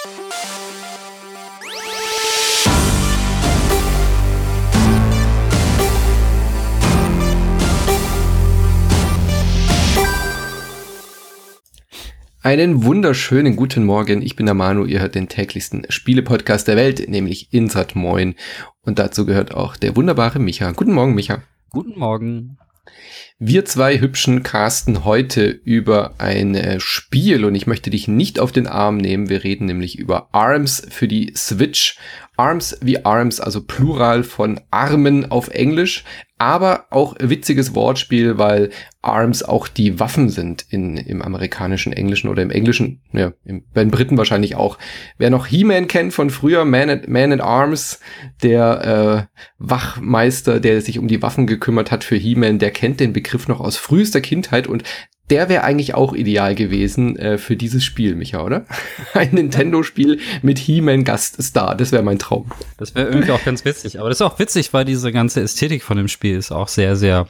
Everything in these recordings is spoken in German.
Einen wunderschönen guten Morgen, ich bin der Manu, ihr hört den täglichsten Spiele-Podcast der Welt, nämlich Insert Moin. Und dazu gehört auch der wunderbare Micha. Guten Morgen, Micha. Guten Morgen. Wir zwei Hübschen casten heute über ein Spiel und ich möchte dich nicht auf den Arm nehmen. Wir reden nämlich über ARMS für die Switch. ARMS wie Arms, also Plural von Armen auf Englisch, aber auch witziges Wortspiel, weil Arms auch die Waffen sind im amerikanischen Englischen oder im Englischen, ja, bei den Briten wahrscheinlich auch. Wer noch He-Man kennt von früher, Man at Arms, der Wachmeister, der sich um die Waffen gekümmert hat für He-Man, der kennt den Begriff noch aus frühester Kindheit und der wäre eigentlich auch ideal gewesen für dieses Spiel, Micha, oder? Ein Nintendo-Spiel mit He-Man Gaststar, das wäre mein Traum. Das wäre irgendwie auch ganz witzig, aber das ist auch witzig, weil diese ganze Ästhetik von dem Spiel ist auch sehr, sehr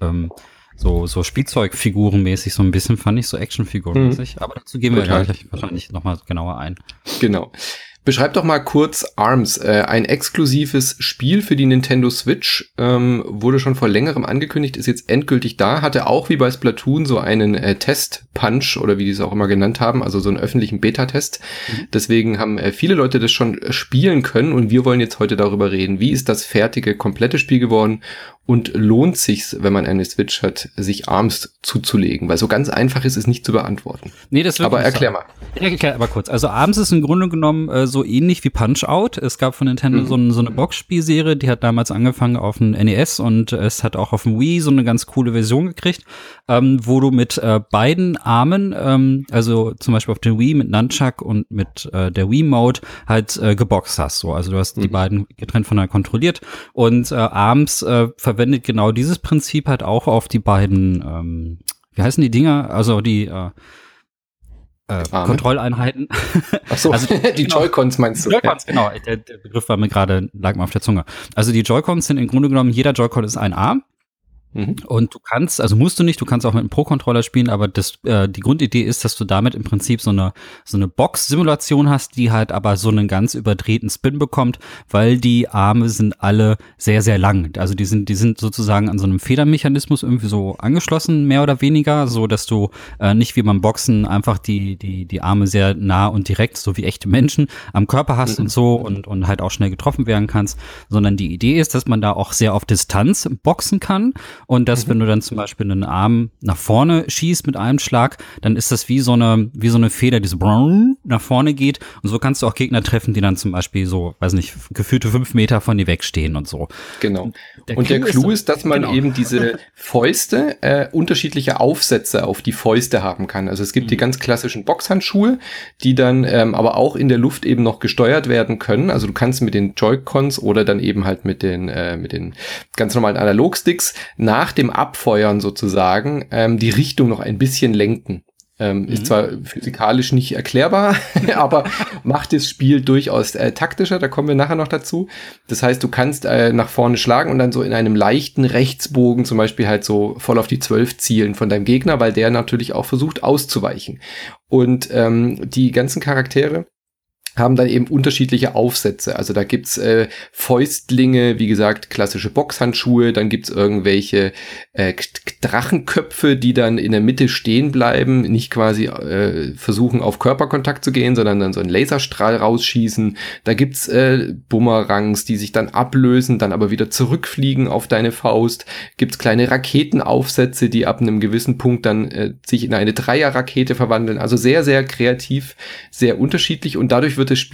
so Spielzeugfigurenmäßig, so ein bisschen fand ich, so Actionfigurenmäßig, aber dazu gehen wir gleich wahrscheinlich nochmal genauer ein. Genau. Beschreib doch mal kurz ARMS, ein exklusives Spiel für die Nintendo Switch, wurde schon vor längerem angekündigt, ist jetzt endgültig da, hatte auch wie bei Splatoon so einen Test-Punch oder wie die es auch immer genannt haben, also so einen öffentlichen Beta-Test. Deswegen haben viele Leute das schon spielen können und wir wollen jetzt heute darüber reden, wie ist das fertige, komplette Spiel geworden und lohnt sich's, wenn man eine Switch hat, sich ARMS zuzulegen, weil so ganz einfach ist es nicht zu beantworten. Nee, das aber erklär mal. Ja, erklär aber kurz. Also ARMS ist im Grunde genommen so ähnlich wie Punch-Out. Es gab von Nintendo so eine Boxspielserie, die hat damals angefangen auf dem NES und es hat auch auf dem Wii so eine ganz coole Version gekriegt, wo du mit beiden Armen, also zum Beispiel auf der Wii mit Nunchuck und mit der Wii-Mode halt geboxt hast. So. Also du hast die beiden getrennt voneinander kontrolliert und ARMS verwendet genau dieses Prinzip halt auch auf die beiden, wie heißen die Dinger? Also die Kontrolleinheiten. Ach so, also, die Joy-Cons meinst du? Joy-Cons, genau. Der Begriff war mir gerade, lag mir auf der Zunge. Also die Joy-Cons sind im Grunde genommen, jeder Joy-Con ist ein Arm. Und du kannst, also musst du nicht, du kannst auch mit einem Pro-Controller spielen, aber die Grundidee ist, dass du damit im Prinzip so eine Box-Simulation hast, die halt aber so einen ganz überdrehten Spin bekommt, weil die Arme sind alle sehr, sehr lang. Also die sind sozusagen an so einem Federmechanismus irgendwie so angeschlossen, mehr oder weniger, so dass du nicht wie beim Boxen einfach die Arme sehr nah und direkt, so wie echte Menschen, am Körper hast und so und halt auch schnell getroffen werden kannst, sondern die Idee ist, dass man da auch sehr auf Distanz boxen kann. Und dass, wenn du dann zum Beispiel einen Arm nach vorne schießt mit einem Schlag, dann ist das wie so eine Feder, die so nach vorne geht. Und so kannst du auch Gegner treffen, die dann zum Beispiel so, weiß nicht, gefühlte 5 Meter von dir wegstehen und so. Genau. Und der Clou ist, dass man eben diese Fäuste, unterschiedliche Aufsätze auf die Fäuste haben kann. Also es gibt die ganz klassischen Boxhandschuhe, die dann aber auch in der Luft eben noch gesteuert werden können. Also du kannst mit den Joy-Cons oder dann eben halt mit den ganz normalen Analogsticks nach dem Abfeuern sozusagen die Richtung noch ein bisschen lenken. Ist zwar physikalisch nicht erklärbar, aber macht das Spiel durchaus taktischer, da kommen wir nachher noch dazu. Das heißt, du kannst nach vorne schlagen und dann so in einem leichten Rechtsbogen zum Beispiel halt so voll auf die 12 zielen von deinem Gegner, weil der natürlich auch versucht auszuweichen. Und die ganzen Charaktere haben dann eben unterschiedliche Aufsätze. Also da gibt's Fäustlinge, wie gesagt, klassische Boxhandschuhe, dann gibt's irgendwelche Drachenköpfe, die dann in der Mitte stehen bleiben, nicht quasi versuchen auf Körperkontakt zu gehen, sondern dann so einen Laserstrahl rausschießen. Da gibt's Bumerangs, die sich dann ablösen, dann aber wieder zurückfliegen auf deine Faust. Gibt's kleine Raketenaufsätze, die ab einem gewissen Punkt dann sich in eine Dreierrakete verwandeln. Also sehr, sehr kreativ, sehr unterschiedlich und dadurch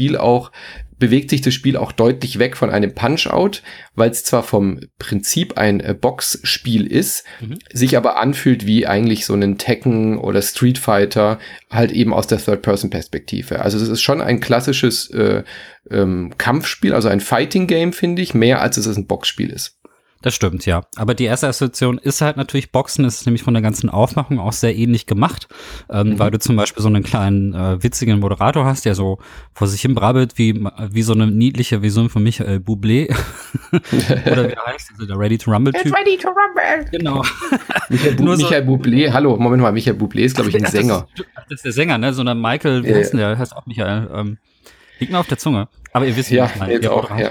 bewegt sich das Spiel auch deutlich weg von einem Punch-Out, weil es zwar vom Prinzip ein Boxspiel ist, sich aber anfühlt wie eigentlich so ein Tekken oder Street Fighter, halt eben aus der Third-Person-Perspektive. Also es ist schon ein klassisches Kampfspiel, also ein Fighting-Game, finde ich, mehr als es ein Boxspiel ist. Das stimmt, ja. Aber die erste Assoziation ist halt natürlich Boxen. Es ist nämlich von der ganzen Aufmachung auch sehr ähnlich gemacht, weil du zum Beispiel so einen kleinen witzigen Moderator hast, der so vor sich hin brabbelt wie so eine niedliche Version von Michael Bublé. Oder wie er heißt, also der Ready to Rumble-Typ. It's ready to rumble. Genau. Michael Bublé, hallo, Moment mal, Michael Bublé ist, glaube ich, ein Sänger. Das ist der Sänger, ne? So ein Michael, wie heißt denn der? Heißt auch Michael. Liegt mir auf der Zunge. Aber ihr wisst, ja, jetzt auch, ja.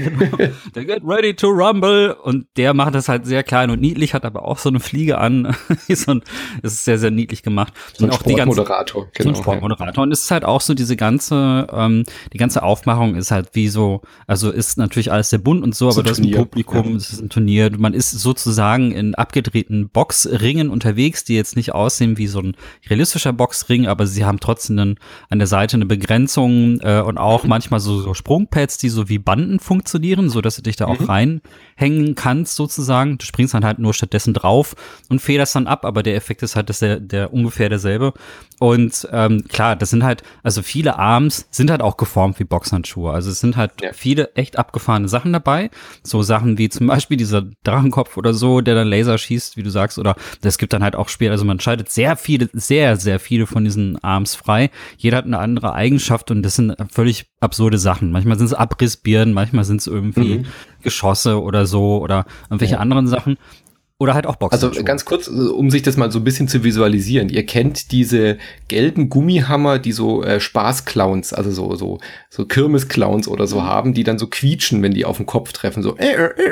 Der Get Ready to Rumble und der macht das halt sehr klein und niedlich, hat aber auch so eine Fliege an. Das ist sehr, sehr niedlich gemacht. So ein Sportmoderator. Genau, so ein Sportmoderator. Und es ist halt auch so die ganze Aufmachung ist halt wie so, also ist natürlich alles sehr bunt und so, aber das ist ein Publikum, es ist ein Turnier. Man ist sozusagen in abgedrehten Boxringen unterwegs, die jetzt nicht aussehen wie so ein realistischer Boxring, aber sie haben trotzdem an der Seite eine Begrenzung und auch manchmal so Sprungpads, die so wie Banden funktionieren, so dass du dich da auch reinhängen kannst sozusagen. Du springst dann halt nur stattdessen drauf und federst dann ab, aber der Effekt ist halt der ungefähr derselbe. Und klar, das sind halt, also viele Arms sind halt auch geformt wie Boxhandschuhe. Also es sind halt viele echt abgefahrene Sachen dabei. So Sachen wie zum Beispiel dieser Drachenkopf oder so, der dann Laser schießt, wie du sagst. Oder es gibt dann halt auch Spiele, also man schaltet sehr, sehr viele von diesen Arms frei. Jeder hat eine andere Eigenschaft und das sind völlig absurde Sachen. Manchmal sind es Abrissbirnen, manchmal sind es irgendwie Geschosse oder so oder irgendwelche anderen Sachen. Oder halt auch Boxhandschuhe. Also ganz kurz, um sich das mal so ein bisschen zu visualisieren. Ihr kennt diese gelben Gummihammer, die so Spaßclowns, also so Kirmesclowns oder so haben, die dann so quietschen, wenn die auf den Kopf treffen, so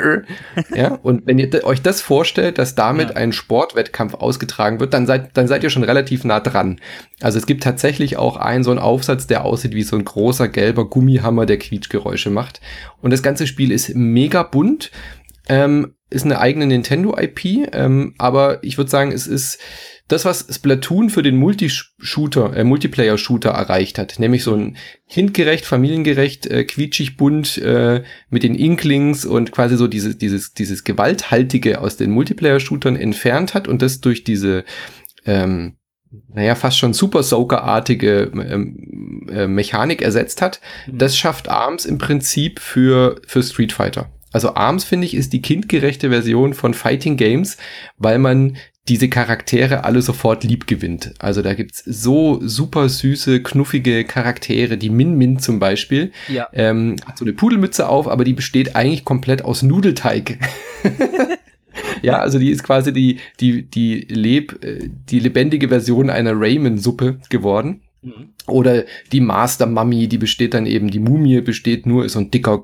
ja, und wenn ihr euch das vorstellt, dass damit ein Sportwettkampf ausgetragen wird, dann seid ihr schon relativ nah dran. Also es gibt tatsächlich auch so einen Aufsatz, der aussieht wie so ein großer gelber Gummihammer, der Quietschgeräusche macht. Und das ganze Spiel ist mega bunt. Ist eine eigene Nintendo-IP, aber ich würde sagen, es ist das, was Splatoon für den Multiplayer-Shooter erreicht hat, nämlich so ein kindgerecht, familiengerecht, quietschig bunt mit den Inklings und quasi so dieses Gewalthaltige aus den Multiplayer-Shootern entfernt hat und das durch diese fast schon Super Soaker-artige Mechanik ersetzt hat. Das schafft ARMS im Prinzip für Street Fighter. Also ARMS, finde ich, ist die kindgerechte Version von Fighting Games, weil man diese Charaktere alle sofort lieb gewinnt. Also da gibt's so super süße, knuffige Charaktere, die Min zum Beispiel. Ja. Hat so eine Pudelmütze auf, aber die besteht eigentlich komplett aus Nudelteig. Ja, also die ist quasi die lebendige Version einer Ramen-Suppe geworden. Oder die Master Mummy, die Mumie besteht nur, ist so ein dicker,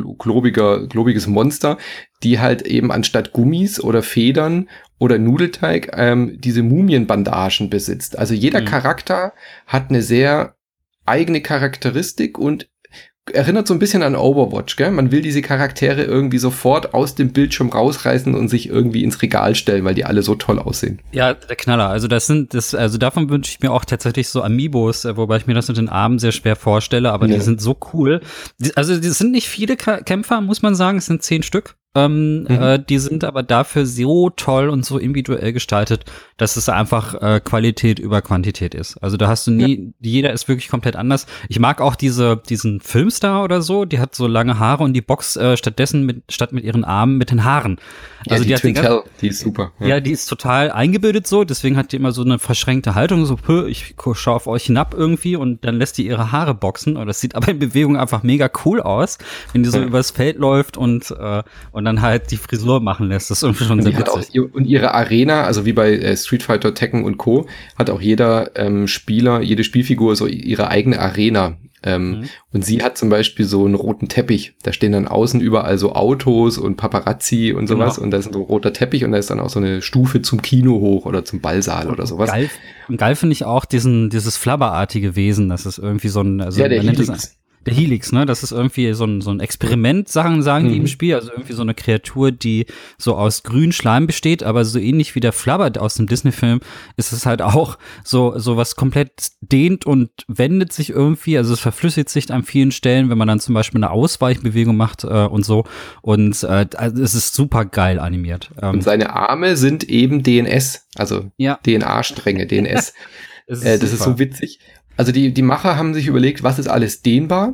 globiges Monster, die halt eben anstatt Gummis oder Federn oder Nudelteig diese Mumienbandagen besitzt. Also jeder Charakter hat eine sehr eigene Charakteristik und erinnert so ein bisschen an Overwatch, gell? Man will diese Charaktere irgendwie sofort aus dem Bildschirm rausreißen und sich irgendwie ins Regal stellen, weil die alle so toll aussehen. Ja, der Knaller. Also davon wünsche ich mir auch tatsächlich so Amiibos, wobei ich mir das mit den Armen sehr schwer vorstelle, aber die sind so cool. Das sind nicht viele Kämpfer, muss man sagen, es sind 10 Stück. Die sind aber dafür so toll und so individuell gestaltet, dass es einfach Qualität über Quantität ist. Also da hast du jeder ist wirklich komplett anders. Ich mag auch diesen Filmstar oder so, die hat so lange Haare und die boxt statt mit ihren Armen mit den Haaren. Also die Twintel, die ist super. Ja, die ist total eingebildet so, deswegen hat die immer so eine verschränkte Haltung, so, ich schaue auf euch hinab irgendwie und dann lässt die ihre Haare boxen und das sieht aber in Bewegung einfach mega cool aus, wenn die so übers Feld läuft und dann halt die Frisur machen lässt. Das ist irgendwie schon sehr witzig. Und ihre Arena, also wie bei Street Fighter, Tekken und Co., hat auch jeder Spieler, jede Spielfigur so ihre eigene Arena. Und sie hat zum Beispiel so einen roten Teppich. Da stehen dann außen überall so Autos und Paparazzi und sowas. Genau. Und da ist so ein roter Teppich und da ist dann auch so eine Stufe zum Kino hoch oder zum Ballsaal oder sowas. Geil finde ich auch dieses Flabberartige Wesen. Das ist irgendwie so ein... Also ja, der Helix. Der Helix, ne? Das ist irgendwie so ein Experiment, sagen die im Spiel. Also irgendwie so eine Kreatur, die so aus grünem Schleim besteht, aber so ähnlich wie der Flubber aus dem Disney-Film ist es halt auch so was komplett dehnt und wendet sich irgendwie. Also es verflüssigt sich an vielen Stellen, wenn man dann zum Beispiel eine Ausweichbewegung macht und so. Und es ist super geil animiert. Und seine Arme sind eben DNS, also DNA-Stränge, DNS. Das ist so witzig. Also die Macher haben sich überlegt, was ist alles dehnbar?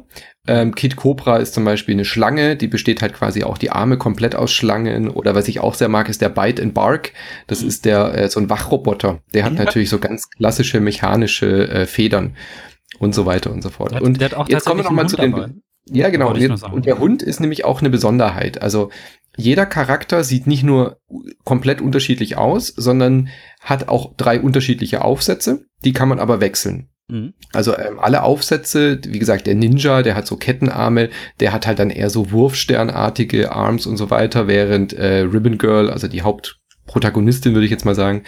Kid Cobra ist zum Beispiel eine Schlange, die besteht halt quasi auch die Arme komplett aus Schlangen. Oder was ich auch sehr mag, ist der Bite and Bark. Das ist der so ein Wachroboter. Der hat natürlich so ganz klassische mechanische Federn und so weiter und so fort. Und jetzt kommen wir noch mal zu den... Ja, genau. Und der Hund ist nämlich auch eine Besonderheit. Also jeder Charakter sieht nicht nur komplett unterschiedlich aus, sondern hat auch 3 unterschiedliche Aufsätze. Die kann man aber wechseln. Also alle Aufsätze, wie gesagt, der Ninja, der hat so Kettenarme, der hat halt dann eher so Wurfsternartige Arms und so weiter, während Ribbon Girl, also die Hauptprotagonistin, würde ich jetzt mal sagen,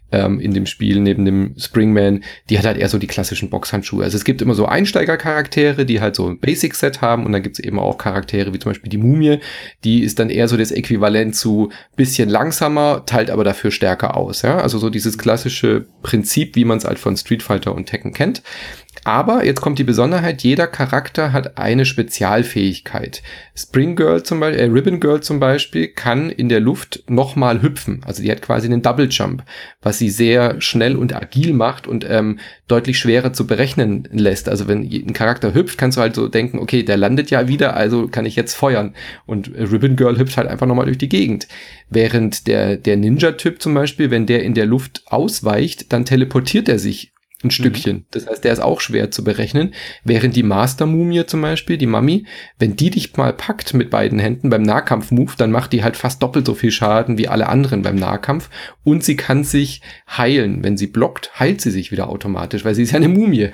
in dem Spiel neben dem Springman, die hat halt eher so die klassischen Boxhandschuhe. Also es gibt immer so Einsteigercharaktere, die halt so ein Basic-Set haben, und dann gibt es eben auch Charaktere wie zum Beispiel die Mumie, die ist dann eher so das Äquivalent zu bisschen langsamer, teilt aber dafür stärker aus. Ja? Also so dieses klassische Prinzip, wie man es halt von Street Fighter und Tekken kennt. Aber jetzt kommt die Besonderheit, jeder Charakter hat eine Spezialfähigkeit. Spring Girl zum Beispiel, Ribbon Girl zum Beispiel kann in der Luft nochmal hüpfen. Also die hat quasi einen Double Jump, was sie sehr schnell und agil macht und deutlich schwerer zu berechnen lässt. Also wenn ein Charakter hüpft, kannst du halt so denken, okay, der landet ja wieder, also kann ich jetzt feuern. Und Ribbon Girl hüpft halt einfach nochmal durch die Gegend. Während der Ninja-Typ zum Beispiel, wenn der in der Luft ausweicht, dann teleportiert er sich ein Stückchen. Das heißt, der ist auch schwer zu berechnen. Während die Master-Mumie zum Beispiel, die Mummy, wenn die dich mal packt mit beiden Händen beim Nahkampf-Move, dann macht die halt fast doppelt so viel Schaden wie alle anderen beim Nahkampf. Und sie kann sich heilen. Wenn sie blockt, heilt sie sich wieder automatisch, weil sie ist ja eine Mumie.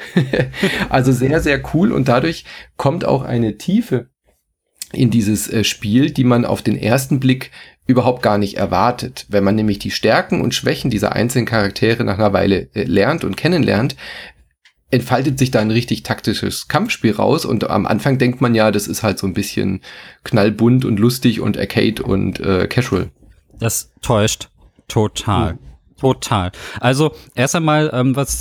Also sehr, sehr cool. Und dadurch kommt auch eine Tiefe in dieses Spiel, die man auf den ersten Blick überhaupt gar nicht erwartet. Wenn man nämlich die Stärken und Schwächen dieser einzelnen Charaktere nach einer Weile lernt und kennenlernt, entfaltet sich da ein richtig taktisches Kampfspiel raus, und am Anfang denkt man ja, das ist halt so ein bisschen knallbunt und lustig und Arcade und Casual. Das täuscht total. Total. Also erst einmal,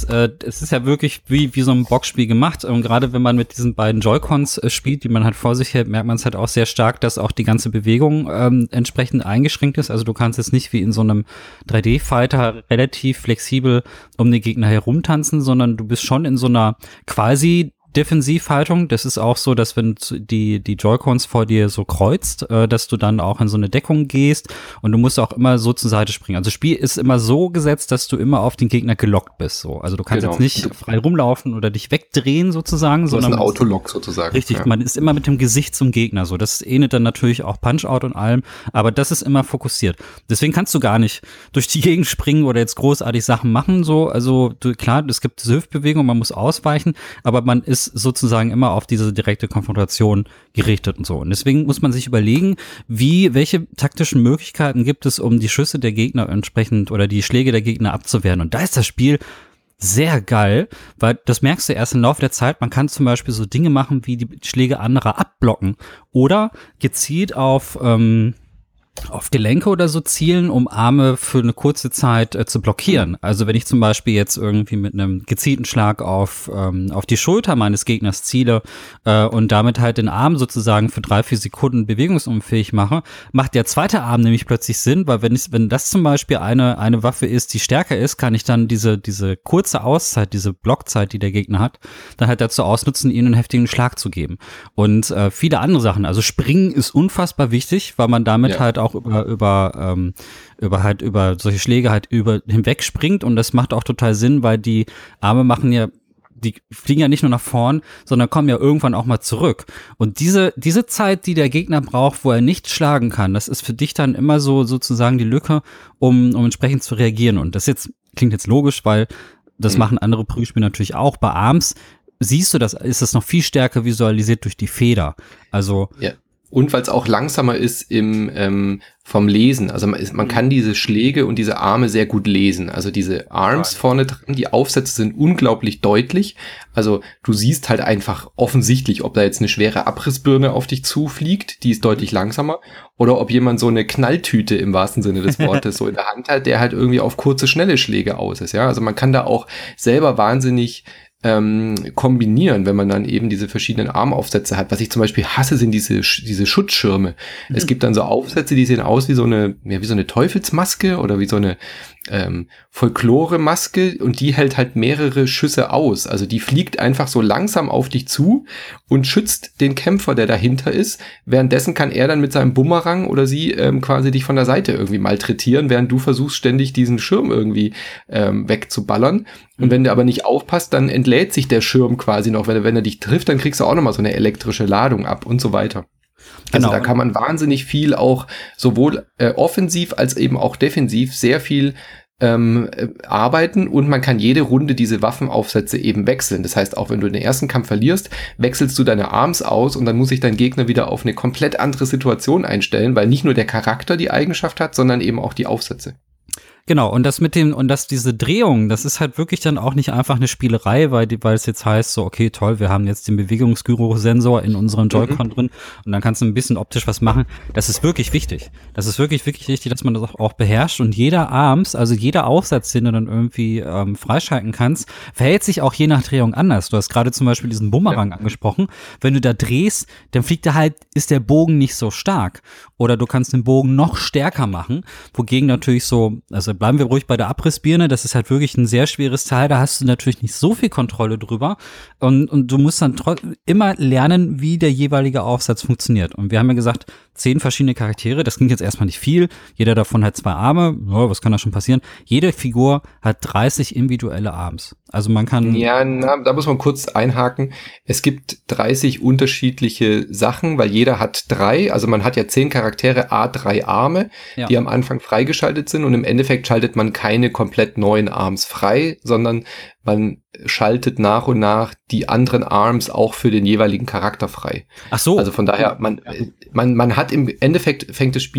es ist ja wirklich wie so ein Boxspiel gemacht. Gerade wenn man mit diesen beiden Joy-Cons spielt, die man halt vor sich hält, merkt man es halt auch sehr stark, dass auch die ganze Bewegung entsprechend eingeschränkt ist. Also du kannst jetzt nicht wie in so einem 3D-Fighter relativ flexibel um den Gegner herumtanzen, sondern du bist schon in so einer quasi Defensivhaltung. Das ist auch so, dass wenn die Joy-Cons vor dir so kreuzt, dass du dann auch in so eine Deckung gehst, und du musst auch immer so zur Seite springen. Also das Spiel ist immer so gesetzt, dass du immer auf den Gegner gelockt bist. So. Also du kannst jetzt nicht frei rumlaufen oder dich wegdrehen sozusagen, sondern ein Autolock sozusagen. Richtig, ja. Man ist immer mit dem Gesicht zum Gegner. So, das ähnelt dann natürlich auch Punch-Out und allem, aber das ist immer fokussiert. Deswegen kannst du gar nicht durch die Gegend springen oder jetzt großartig Sachen machen. So, also klar, es gibt Hilfbewegung, man muss ausweichen, aber man ist sozusagen immer auf diese direkte Konfrontation gerichtet und so. Und deswegen muss man sich überlegen, welche taktischen Möglichkeiten gibt es, um die Schüsse der Gegner entsprechend oder die Schläge der Gegner abzuwehren. Und da ist das Spiel sehr geil, weil das merkst du erst im Laufe der Zeit. Man kann zum Beispiel so Dinge machen, wie die Schläge anderer abblocken oder gezielt auf Gelenke oder so zielen, um Arme für eine kurze Zeit zu blockieren. Also wenn ich zum Beispiel jetzt irgendwie mit einem gezielten Schlag auf die Schulter meines Gegners ziele und damit halt den Arm sozusagen für 3-4 Sekunden bewegungsunfähig mache, macht der zweite Arm nämlich plötzlich Sinn, weil wenn das zum Beispiel eine Waffe ist, die stärker ist, kann ich dann diese kurze Auszeit, diese Blockzeit, die der Gegner hat, dann halt dazu ausnutzen, ihnen einen heftigen Schlag zu geben. Und viele andere Sachen. Also Springen ist unfassbar wichtig, weil man damit halt auch über solche Schläge halt hinweg springt, und das macht auch total Sinn, weil die Arme die fliegen ja nicht nur nach vorn, sondern kommen ja irgendwann auch mal zurück. Und diese Zeit, die der Gegner braucht, wo er nicht schlagen kann, das ist für dich dann immer so sozusagen die Lücke, um entsprechend zu reagieren. Und das klingt jetzt logisch, weil das machen andere Prügelspiele natürlich auch. Bei ARMS siehst du das, ist das noch viel stärker visualisiert durch die Feder. Also Und weil es auch langsamer ist vom Lesen. Also man kann diese Schläge und diese Arme sehr gut lesen. Also diese Arms vorne dran, die Aufsätze sind unglaublich deutlich. Also du siehst halt einfach offensichtlich, ob da jetzt eine schwere Abrissbirne auf dich zufliegt, die ist deutlich langsamer, oder ob jemand so eine Knalltüte im wahrsten Sinne des Wortes so in der Hand hat, der halt irgendwie auf kurze, schnelle Schläge aus ist. Ja, also man kann da auch selber wahnsinnig kombinieren, wenn man dann eben diese verschiedenen Armaufsätze hat. Was ich zum Beispiel hasse, sind diese Schutzschirme. Es gibt dann so Aufsätze, die sehen aus wie so eine Teufelsmaske oder wie so eine Folklore-Maske und die hält halt mehrere Schüsse aus. Also die fliegt einfach so langsam auf dich zu und schützt den Kämpfer, der dahinter ist. Währenddessen kann er dann mit seinem Bumerang oder sie quasi dich von der Seite irgendwie malträtieren, während du versuchst ständig diesen Schirm irgendwie wegzuballern. Und wenn du aber nicht aufpasst, dann entlädt sich der Schirm quasi noch. Wenn er dich trifft, dann kriegst du auch nochmal so eine elektrische Ladung ab und so weiter. Also da kann man wahnsinnig viel auch sowohl offensiv als eben auch defensiv sehr viel arbeiten und man kann jede Runde diese Waffenaufsätze eben wechseln. Das heißt, auch wenn du den ersten Kampf verlierst, wechselst du deine Arms aus und dann muss sich dein Gegner wieder auf eine komplett andere Situation einstellen, weil nicht nur der Charakter die Eigenschaft hat, sondern eben auch die Aufsätze. Genau, und diese Drehung, das ist halt wirklich dann auch nicht einfach eine Spielerei, weil es jetzt heißt so, okay, toll, wir haben jetzt den Bewegungsgyrosensor in unserem Joy-Con drin und dann kannst du ein bisschen optisch was machen. Das ist wirklich wichtig. Das ist wirklich, wirklich wichtig, dass man das auch beherrscht und jeder Aufsatz, den du dann irgendwie freischalten kannst, verhält sich auch je nach Drehung anders. Du hast gerade zum Beispiel diesen Bumerang angesprochen. Wenn du da drehst, dann ist der Bogen nicht so stark. Oder du kannst den Bogen noch stärker machen, wogegen natürlich also bleiben wir ruhig bei der Abrissbirne, das ist halt wirklich ein sehr schweres Teil, da hast du natürlich nicht so viel Kontrolle drüber und du musst dann immer lernen, wie der jeweilige Aufsatz funktioniert. Und wir haben ja gesagt, 10 verschiedene Charaktere, das klingt jetzt erstmal nicht viel, jeder davon hat 2 Arme, was kann da schon passieren? Jede Figur hat 30 individuelle Arms. Also man kann... Ja, da muss man kurz einhaken. Es gibt 30 unterschiedliche Sachen, weil jeder hat 3, also man hat ja 10 Charaktere, 3 Arme, die am Anfang freigeschaltet sind und im Endeffekt schaltet man keine komplett neuen Arms frei, sondern man schaltet nach und nach die anderen Arms auch für den jeweiligen Charakter frei. Ach so. Also von daher, man hat im Endeffekt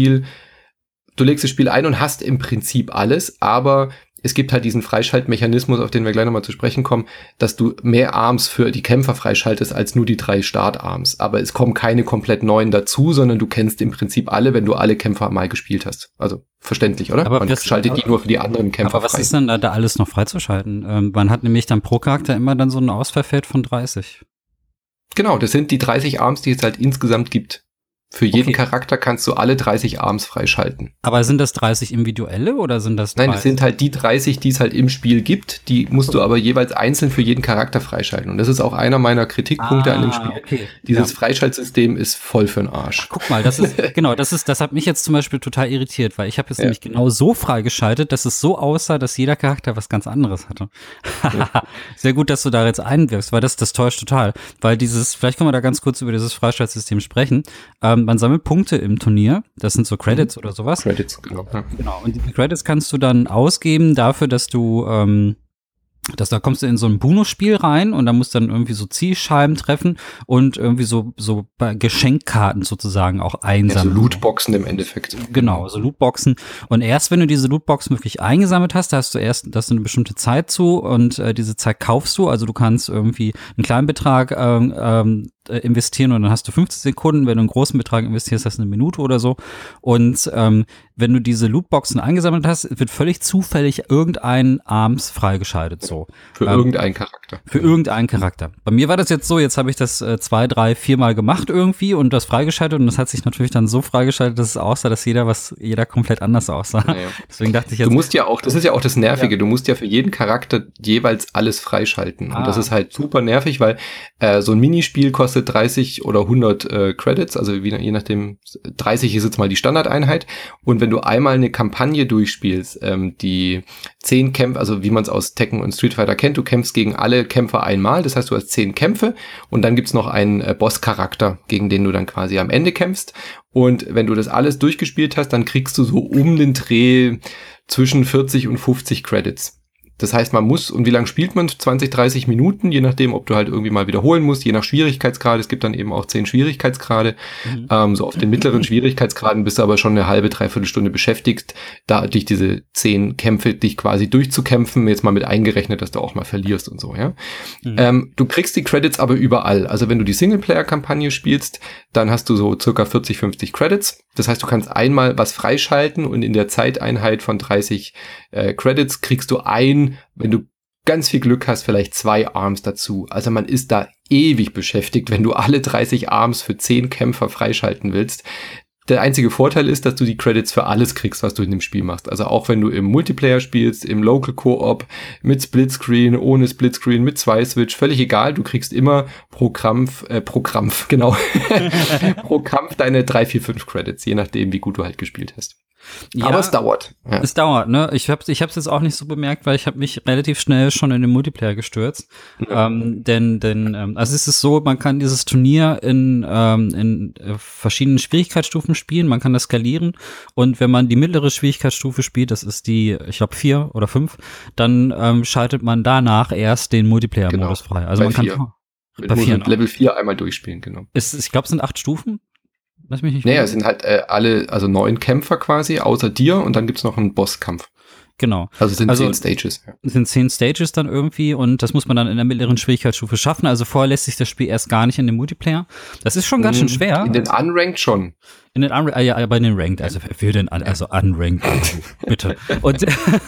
du legst das Spiel ein und hast im Prinzip alles, aber es gibt halt diesen Freischaltmechanismus, auf den wir gleich nochmal zu sprechen kommen, dass du mehr Arms für die Kämpfer freischaltest als nur die 3 Startarms. Aber es kommen keine komplett neuen dazu, sondern du kennst im Prinzip alle, wenn du alle Kämpfer mal gespielt hast. Also verständlich, oder? Aber man schaltet die nur für die anderen Kämpfer frei. Aber was ist denn da alles noch freizuschalten? Man hat nämlich dann pro Charakter immer dann so ein Ausfallfeld von 30. Genau, das sind die 30 Arms, die es halt insgesamt gibt. Für jeden Charakter kannst du alle 30 Arms freischalten. Aber sind das 30 individuelle oder sind das 30? Nein, das sind halt die 30, die es halt im Spiel gibt. Die musst du aber jeweils einzeln für jeden Charakter freischalten. Und das ist auch einer meiner Kritikpunkte an dem Spiel. Okay. Dieses Freischaltsystem ist voll für den Arsch. Ach, guck mal, das hat mich jetzt zum Beispiel total irritiert, weil ich habe jetzt nämlich genau so freigeschaltet, dass es so aussah, dass jeder Charakter was ganz anderes hatte. Sehr gut, dass du da jetzt einwirkst, weil das täuscht total. Weil vielleicht können wir da ganz kurz über dieses Freischaltsystem sprechen. Man sammelt Punkte im Turnier, das sind so Credits oder sowas. Credits, genau. Ja. Genau, und die Credits kannst du dann ausgeben dafür, dass da kommst du in so ein Bonusspiel rein und da musst du dann irgendwie so Zielscheiben treffen und irgendwie so Geschenkkarten sozusagen auch einsammeln. Ja, so Lootboxen im Endeffekt. Genau, so Lootboxen. Und erst wenn du diese Lootboxen wirklich eingesammelt hast, hast du eine bestimmte Zeit zu und diese Zeit kaufst du. Also du kannst irgendwie einen kleinen Betrag investieren und dann hast du 15 Sekunden. Wenn du einen großen Betrag investierst, hast du eine Minute oder so. Und wenn du diese Lootboxen eingesammelt hast, wird völlig zufällig irgendein Arms freigeschaltet. So. Für irgendeinen Charakter. Für irgendeinen Charakter. Bei mir war das jetzt so, jetzt habe ich das 2, 3, 4 Mal gemacht irgendwie und das freigeschaltet und das hat sich natürlich dann so freigeschaltet, dass es aussah, dass jeder komplett anders aussah. Naja. Deswegen dachte ich jetzt. Du musst ja auch, das ist ja auch das Nervige, du musst ja für jeden Charakter jeweils alles freischalten. Und das ist halt super nervig, weil so ein Minispiel kostet 30 oder 100 Credits, also je nachdem, 30 ist jetzt mal die Standardeinheit. Und wenn du einmal eine Kampagne durchspielst, die 10 Kämpfe, also wie man es aus Tekken und Street Fighter kennt, du kämpfst gegen alle Kämpfer einmal, das heißt, du hast 10 Kämpfe und dann gibt's noch einen Bosscharakter, gegen den du dann quasi am Ende kämpfst. Und wenn du das alles durchgespielt hast, dann kriegst du so um den Dreh zwischen 40 und 50 Credits. Das heißt, man muss, und wie lange spielt man? 20, 30 Minuten, je nachdem, ob du halt irgendwie mal wiederholen musst, je nach Schwierigkeitsgrad. Es gibt dann eben auch 10 Schwierigkeitsgrade. So auf den mittleren Schwierigkeitsgraden bist du aber schon eine halbe, dreiviertel Stunde beschäftigt, da dich diese 10 Kämpfe dich quasi durchzukämpfen, jetzt mal mit eingerechnet, dass du auch mal verlierst und so, ja. Du kriegst die Credits aber überall. Also wenn du die Singleplayer-Kampagne spielst, dann hast du so circa 40, 50 Credits. Das heißt, du kannst einmal was freischalten und in der Zeiteinheit von 30 Credits kriegst du wenn du ganz viel Glück hast, vielleicht 2 Arms dazu. Also man ist da ewig beschäftigt, wenn du alle 30 Arms für 10 Kämpfer freischalten willst. der einzige Vorteil ist, dass du die Credits für alles kriegst, was du in dem Spiel machst. Also auch wenn du im Multiplayer spielst, im Local Co-op, mit Splitscreen, ohne Splitscreen, mit 2-Switch, völlig egal, du kriegst immer pro Kampf deine 3, 4, 5 Credits, je nachdem, wie gut du halt gespielt hast. Ja, aber es dauert. Ja. Es dauert, ne? Ich hab's jetzt auch nicht so bemerkt, weil ich habe mich relativ schnell schon in den Multiplayer gestürzt. Ja. Also es ist so, man kann dieses Turnier in verschiedenen Schwierigkeitsstufen spielen, man kann das skalieren und wenn man die mittlere Schwierigkeitsstufe spielt, das ist die, ich glaube 4 oder 5, dann schaltet man danach erst den Multiplayer-Modus frei. Also man kann bei 4 Level 4 einmal durchspielen, genau. Ich glaube, es sind 8 Stufen. Lass mich nicht naja, es sind halt alle, also 9 Kämpfer quasi, außer dir, und dann gibt's noch einen Bosskampf. Genau. Also es sind 10 Stages. Ja. Es sind 10 Stages dann irgendwie und das muss man dann in der mittleren Schwierigkeitsstufe schaffen. Also vorher lässt sich das Spiel erst gar nicht in den Multiplayer. Das ist schon ganz schön schwer. In den Unranked schon. In den Unranked, ja, bei den Ranked, also für den, also Unranked, bitte. Und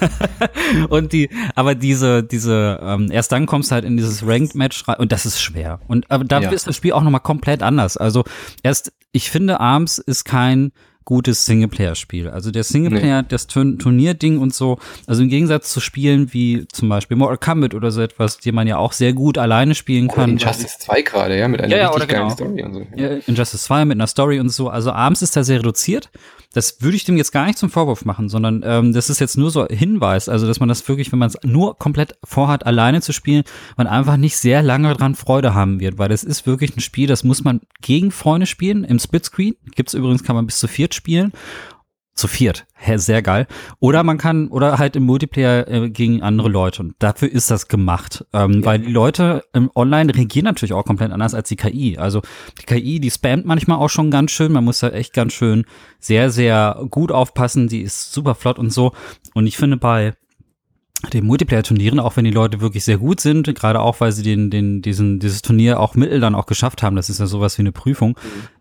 erst dann kommst du halt in dieses Ranked-Match rein und das ist schwer. Und aber da ist das Spiel auch nochmal komplett anders. Also ich finde, ARMS ist kein gutes Singleplayer-Spiel. Also der Singleplayer, das Turnierding und so, also im Gegensatz zu Spielen wie zum Beispiel Mortal Kombat oder so etwas, die man ja auch sehr gut alleine spielen kann. Injustice 2 gerade, ja, mit einer richtig geilen Story und so. Ja, Injustice 2 mit einer Story und so. Also ARMS ist da sehr reduziert. Das würde ich dem jetzt gar nicht zum Vorwurf machen, sondern das ist jetzt nur so Hinweis, also dass man das wirklich, wenn man es nur komplett vorhat, alleine zu spielen, man einfach nicht sehr lange dran Freude haben wird, weil das ist wirklich ein Spiel, das muss man gegen Freunde spielen, im Splitscreen, gibt's übrigens, kann man bis zu 4 spielen. Zu 4, sehr geil. Oder man kann, oder halt im Multiplayer gegen andere Leute. Und dafür ist das gemacht. Weil die Leute online reagieren natürlich auch komplett anders als die KI. Also die KI, die spammt manchmal auch schon ganz schön. Man muss da echt ganz schön sehr, sehr gut aufpassen. Die ist super flott und so. Und ich finde bei den Multiplayer-Turnieren, auch wenn die Leute wirklich sehr gut sind, gerade auch, weil sie dieses Turnier auch mittel dann auch geschafft haben, das ist ja sowas wie eine Prüfung,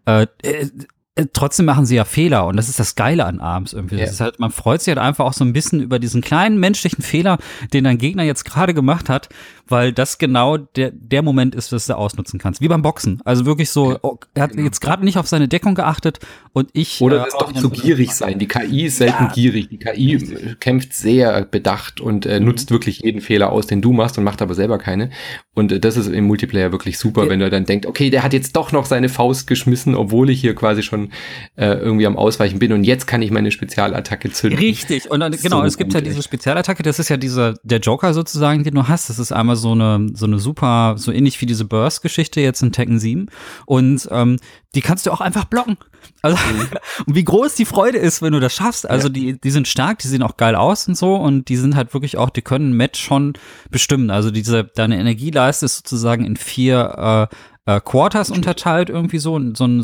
trotzdem machen sie ja Fehler und das ist das Geile an ARMS irgendwie. Das ist halt, man freut sich halt einfach auch so ein bisschen über diesen kleinen menschlichen Fehler, den dein Gegner jetzt gerade gemacht hat, weil das genau der Moment ist, dass du ausnutzen kannst. Wie beim Boxen. Also wirklich so, er hat jetzt gerade nicht auf seine Deckung geachtet und ich. Oder das doch zu gierig sein. Die KI ist selten gierig. Die KI kämpft sehr bedacht und nutzt wirklich jeden Fehler aus, den du machst und macht aber selber keine. Und das ist im Multiplayer wirklich super, wenn du dann denkst, okay, der hat jetzt doch noch seine Faust geschmissen, obwohl ich hier quasi schon irgendwie am Ausweichen bin und jetzt kann ich meine Spezialattacke zünden. Richtig, und dann, genau, so es gibt ja diese Spezialattacke, das ist ja der Joker sozusagen, den du hast, das ist einmal so eine super, so ähnlich wie diese Burst-Geschichte jetzt in Tekken 7 und die kannst du auch einfach blocken. Also, und wie groß die Freude ist, wenn du das schaffst. Also die sind stark, die sehen auch geil aus und so und die sind halt wirklich auch, die können ein Match schon bestimmen. Also deine Energieleiste ist sozusagen in 4 Quarters unterteilt irgendwie so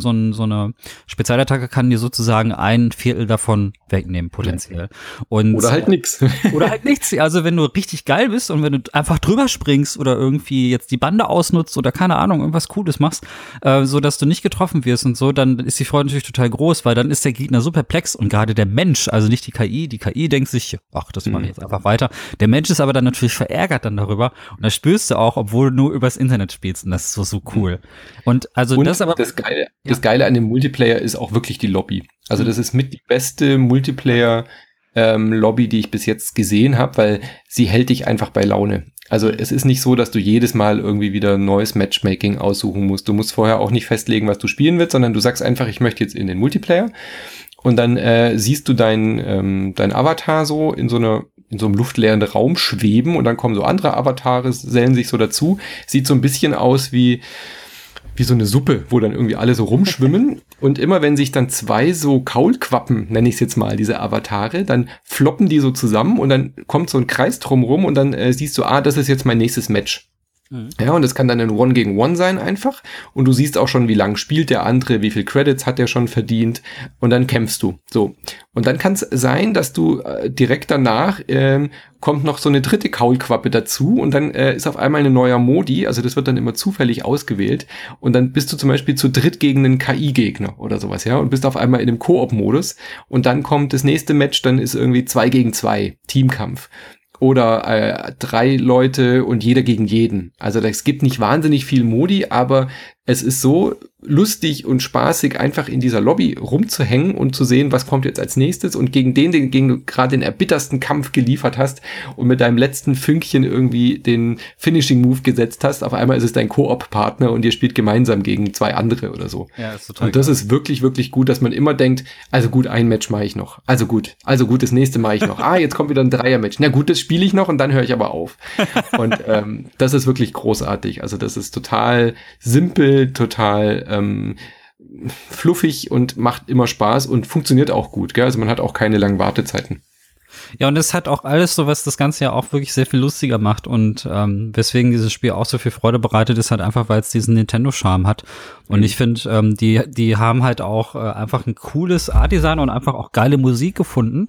eine Spezialattacke kann dir sozusagen 1/4 davon wegnehmen potenziell. Und oder halt nix. Oder halt nichts. Also wenn du richtig geil bist und wenn du einfach drüber springst oder irgendwie jetzt die Bande ausnutzt oder keine Ahnung, irgendwas Cooles machst, so dass du nicht getroffen wirst und so, dann ist die Freude natürlich total groß, weil dann ist der Gegner so perplex und gerade der Mensch, also nicht die KI denkt sich, ach, das mache ich jetzt einfach weiter. Der Mensch ist aber dann natürlich verärgert dann darüber und das spürst du auch, obwohl du nur übers Internet spielst und das ist so cool. Und also das aber das Geile an dem Multiplayer ist auch wirklich die Lobby. Also das ist mit die beste Multiplayer Lobby, die ich bis jetzt gesehen habe, weil sie hält dich einfach bei Laune. Also es ist nicht so, dass du jedes Mal irgendwie wieder ein neues Matchmaking aussuchen musst. Du musst vorher auch nicht festlegen, was du spielen willst, sondern du sagst einfach, ich möchte jetzt in den Multiplayer und dann siehst du dein Avatar so in so einem luftleeren Raum schweben und dann kommen so andere Avatare, sellen sich so dazu. Sieht so ein bisschen aus wie so eine Suppe, wo dann irgendwie alle so rumschwimmen und immer wenn sich dann 2 so Kaulquappen, nenne ich es jetzt mal, diese Avatare, dann floppen die so zusammen und dann kommt so ein Kreis drumrum und dann siehst du, das ist jetzt mein nächstes Match. Ja, und das kann dann ein One gegen One sein einfach und du siehst auch schon, wie lang spielt der andere, wie viel Credits hat der schon verdient und dann kämpfst du. So. Und dann kann es sein, dass du direkt danach kommt noch so eine dritte Kaulquappe dazu und dann ist auf einmal ein neuer Modi, also das wird dann immer zufällig ausgewählt und dann bist du zum Beispiel zu dritt gegen einen KI-Gegner oder sowas, ja, und bist auf einmal in einem Koop-Modus und dann kommt das nächste Match, dann ist irgendwie 2 gegen 2, Teamkampf. Oder 3 Leute und jeder gegen jeden. Also es gibt nicht wahnsinnig viel Modi, aber es ist so lustig und spaßig, einfach in dieser Lobby rumzuhängen und zu sehen, was kommt jetzt als nächstes und gegen den du gerade den erbittersten Kampf geliefert hast und mit deinem letzten Fünkchen irgendwie den Finishing-Move gesetzt hast, auf einmal ist es dein Koop-Partner und ihr spielt gemeinsam gegen 2 andere oder so. Ja, ist total und das ist wirklich, wirklich gut, dass man immer denkt, also gut, ein Match mache ich noch. Also gut, das nächste mache ich noch. Jetzt kommt wieder ein Dreier-Match. Na gut, das spiele ich noch und dann höre ich aber auf. Und das ist wirklich großartig. Also das ist total simpel, total fluffig und macht immer Spaß und funktioniert auch gut, gell? Also man hat auch keine langen Wartezeiten. Ja, und es hat auch alles so, was das Ganze ja auch wirklich sehr viel lustiger macht und weswegen dieses Spiel auch so viel Freude bereitet ist, halt einfach, weil es diesen Nintendo-Charme hat. Und ich finde, die haben halt auch einfach ein cooles Art-Design und einfach auch geile Musik gefunden,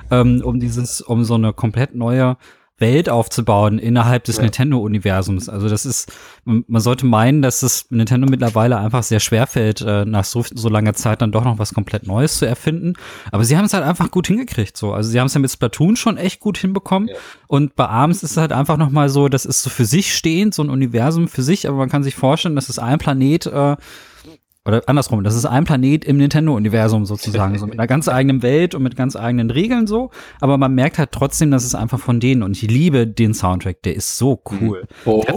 um so eine komplett neue Welt aufzubauen innerhalb des Nintendo-Universums. Also das ist, man sollte meinen, dass es Nintendo mittlerweile einfach sehr schwerfällt, nach so langer Zeit dann doch noch was komplett Neues zu erfinden. Aber sie haben es halt einfach gut hingekriegt. So. Also sie haben es ja mit Splatoon schon echt gut hinbekommen. Ja. Und bei ARMS ist es halt einfach noch mal so, das ist so für sich stehend, so ein Universum für sich. Aber man kann sich vorstellen, dass es ein Planet oder andersrum, das ist ein Planet im Nintendo-Universum sozusagen, so mit einer ganz eigenen Welt und mit ganz eigenen Regeln so, aber man merkt halt trotzdem, dass es einfach von denen, und ich liebe den Soundtrack, der ist so cool.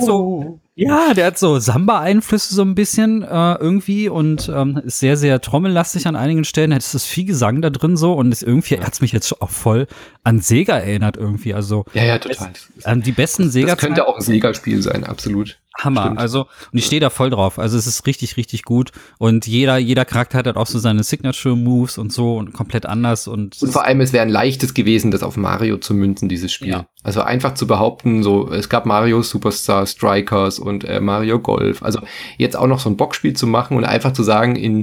Der hat so Samba-Einflüsse so ein bisschen irgendwie und ist sehr, sehr trommellastig an einigen Stellen, es ist viel Gesang da drin so und ist irgendwie, hat's mich jetzt auch voll an Sega erinnert irgendwie, also ja, total. An die besten Sega. Das könnte auch ein Sega-Spiel sein, absolut. Hammer, stimmt. Also, und ich stehe da voll drauf. Also es ist richtig, richtig gut. Und jeder Charakter hat halt auch so seine Signature-Moves und so und komplett anders. Und vor allem, es wäre ein leichtes gewesen, das auf Mario zu münzen, dieses Spiel. Ja. Also einfach zu behaupten, so, es gab Mario Superstar Strikers und Mario Golf. Also jetzt auch noch so ein Boxspiel zu machen und einfach zu sagen,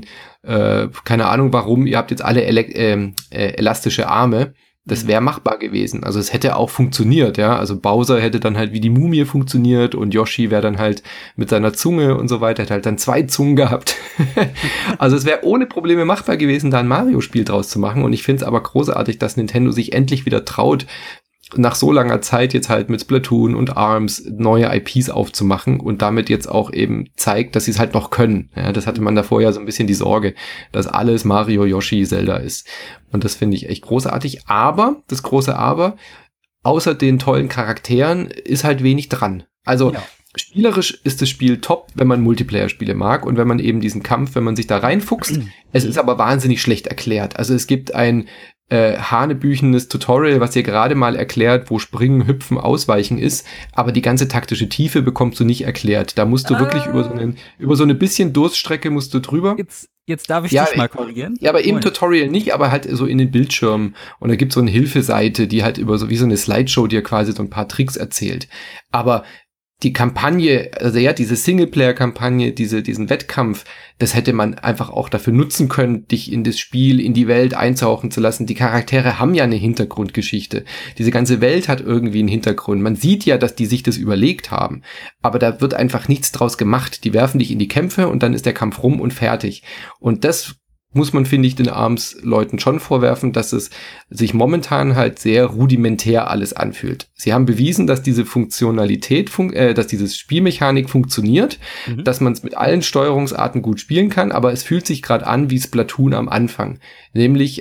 keine Ahnung warum, ihr habt jetzt alle elastische Arme. Das wäre machbar gewesen. Also es hätte auch funktioniert, ja. Also Bowser hätte dann halt wie die Mumie funktioniert und Yoshi wäre dann halt mit seiner Zunge und so weiter, hätte halt dann 2 Zungen gehabt. Also es wäre ohne Probleme machbar gewesen, da ein Mario-Spiel draus zu machen. Und ich finde es aber großartig, dass Nintendo sich endlich wieder traut, nach so langer Zeit jetzt halt mit Splatoon und ARMS neue IPs aufzumachen und damit jetzt auch eben zeigt, dass sie es halt noch können. Ja, das hatte man davor ja so ein bisschen die Sorge, dass alles Mario, Yoshi, Zelda ist. Und das finde ich echt großartig. Aber, das große Aber, außer den tollen Charakteren ist halt wenig dran. Also spielerisch ist das Spiel top, wenn man Multiplayer-Spiele mag und wenn man eben diesen Kampf, wenn man sich da reinfuchst. Es ist aber wahnsinnig schlecht erklärt. Also es gibt ein hanebüchenes Tutorial, was dir gerade mal erklärt, wo Springen, Hüpfen, Ausweichen ist, aber die ganze taktische Tiefe bekommst du nicht erklärt. Da musst du wirklich über so eine bisschen Durststrecke musst du drüber. Jetzt darf ich dich mal korrigieren. Ja, aber im Tutorial nicht, aber halt so in den Bildschirmen. Und da gibt's so eine Hilfeseite, die halt über so wie so eine Slideshow dir quasi so ein paar Tricks erzählt. Aber die Kampagne, also ja, diese Singleplayer-Kampagne, diesen Wettkampf, das hätte man einfach auch dafür nutzen können, dich in das Spiel, in die Welt eintauchen zu lassen. Die Charaktere haben ja eine Hintergrundgeschichte. Diese ganze Welt hat irgendwie einen Hintergrund. Man sieht ja, dass die sich das überlegt haben. Aber da wird einfach nichts draus gemacht. Die werfen dich in die Kämpfe und dann ist der Kampf rum und fertig. Und das muss man, finde ich, den ARMS-Leuten schon vorwerfen, dass es sich momentan halt sehr rudimentär alles anfühlt. Sie haben bewiesen, dass diese Funktionalität, dass diese Spielmechanik funktioniert, dass man es mit allen Steuerungsarten gut spielen kann, aber es fühlt sich gerade an wie Splatoon am Anfang. Nämlich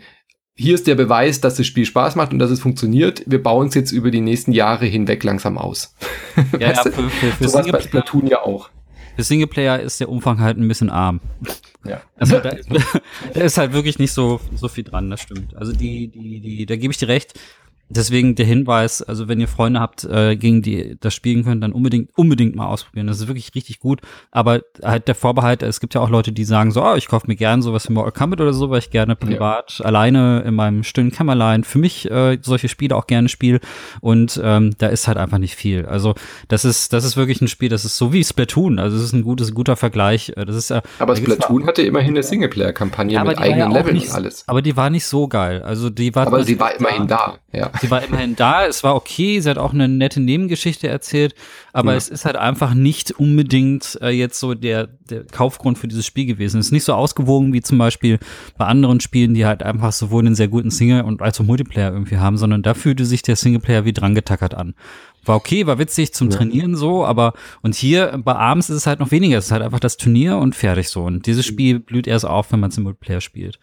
hier ist der Beweis, dass das Spiel Spaß macht und dass es funktioniert. Wir bauen es jetzt über die nächsten Jahre hinweg langsam aus. Ja, für sowas bei Splatoon ja auch. Für Singleplayer ist der Umfang halt ein bisschen arm. Ja. Also da ist halt wirklich nicht so viel dran, das stimmt. Also da gebe ich dir recht. Deswegen der Hinweis, also wenn ihr Freunde habt, gegen die das spielen könnt, dann unbedingt mal ausprobieren. Das ist wirklich richtig gut. Aber halt der Vorbehalt, es gibt ja auch Leute, die sagen so, ich kaufe mir gerne sowas wie Mortal Kombat oder so, weil ich gerne privat alleine in meinem stillen Kämmerlein für mich solche Spiele auch gerne spiele. Und da ist halt einfach nicht viel. Also das ist wirklich ein Spiel, das ist so wie Splatoon. Also es ist ein guter Vergleich. Das ist aber Splatoon hatte immerhin eine Singleplayer-Kampagne mit eigenen Leveln und alles. Aber die war nicht so geil. Also die war. Aber sie war immerhin da. Ja. Sie war immerhin da, es war okay, sie hat auch eine nette Nebengeschichte erzählt, aber es ist halt einfach nicht unbedingt jetzt so der Kaufgrund für dieses Spiel gewesen. Es ist nicht so ausgewogen wie zum Beispiel bei anderen Spielen, die halt einfach sowohl einen sehr guten Single- und als auch Multiplayer irgendwie haben, sondern da fühlte sich der Singleplayer wie dran getackert an. War okay, war witzig zum Trainieren so, aber und hier bei ARMS ist es halt noch weniger, es ist halt einfach das Turnier und fertig so. Und dieses Spiel blüht erst auf, wenn man es im Multiplayer spielt.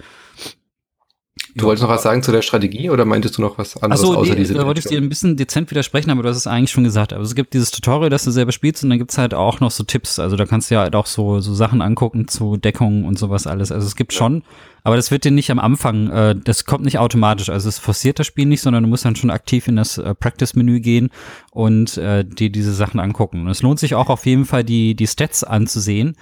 Du wolltest noch was sagen zu der Strategie oder meintest du noch was anderes außer diese? Da wollte ich dir ein bisschen dezent widersprechen, aber du hast es eigentlich schon gesagt. Also es gibt dieses Tutorial, das du selber spielst und dann gibt's halt auch noch so Tipps. Also da kannst du ja halt auch so Sachen angucken zu Deckung und sowas alles. Also es gibt schon, aber das wird dir nicht am Anfang, das kommt nicht automatisch. Also es forciert das Spiel nicht, sondern du musst dann schon aktiv in das Practice-Menü gehen und dir diese Sachen angucken. Und es lohnt sich auch auf jeden Fall, die Stats anzusehen.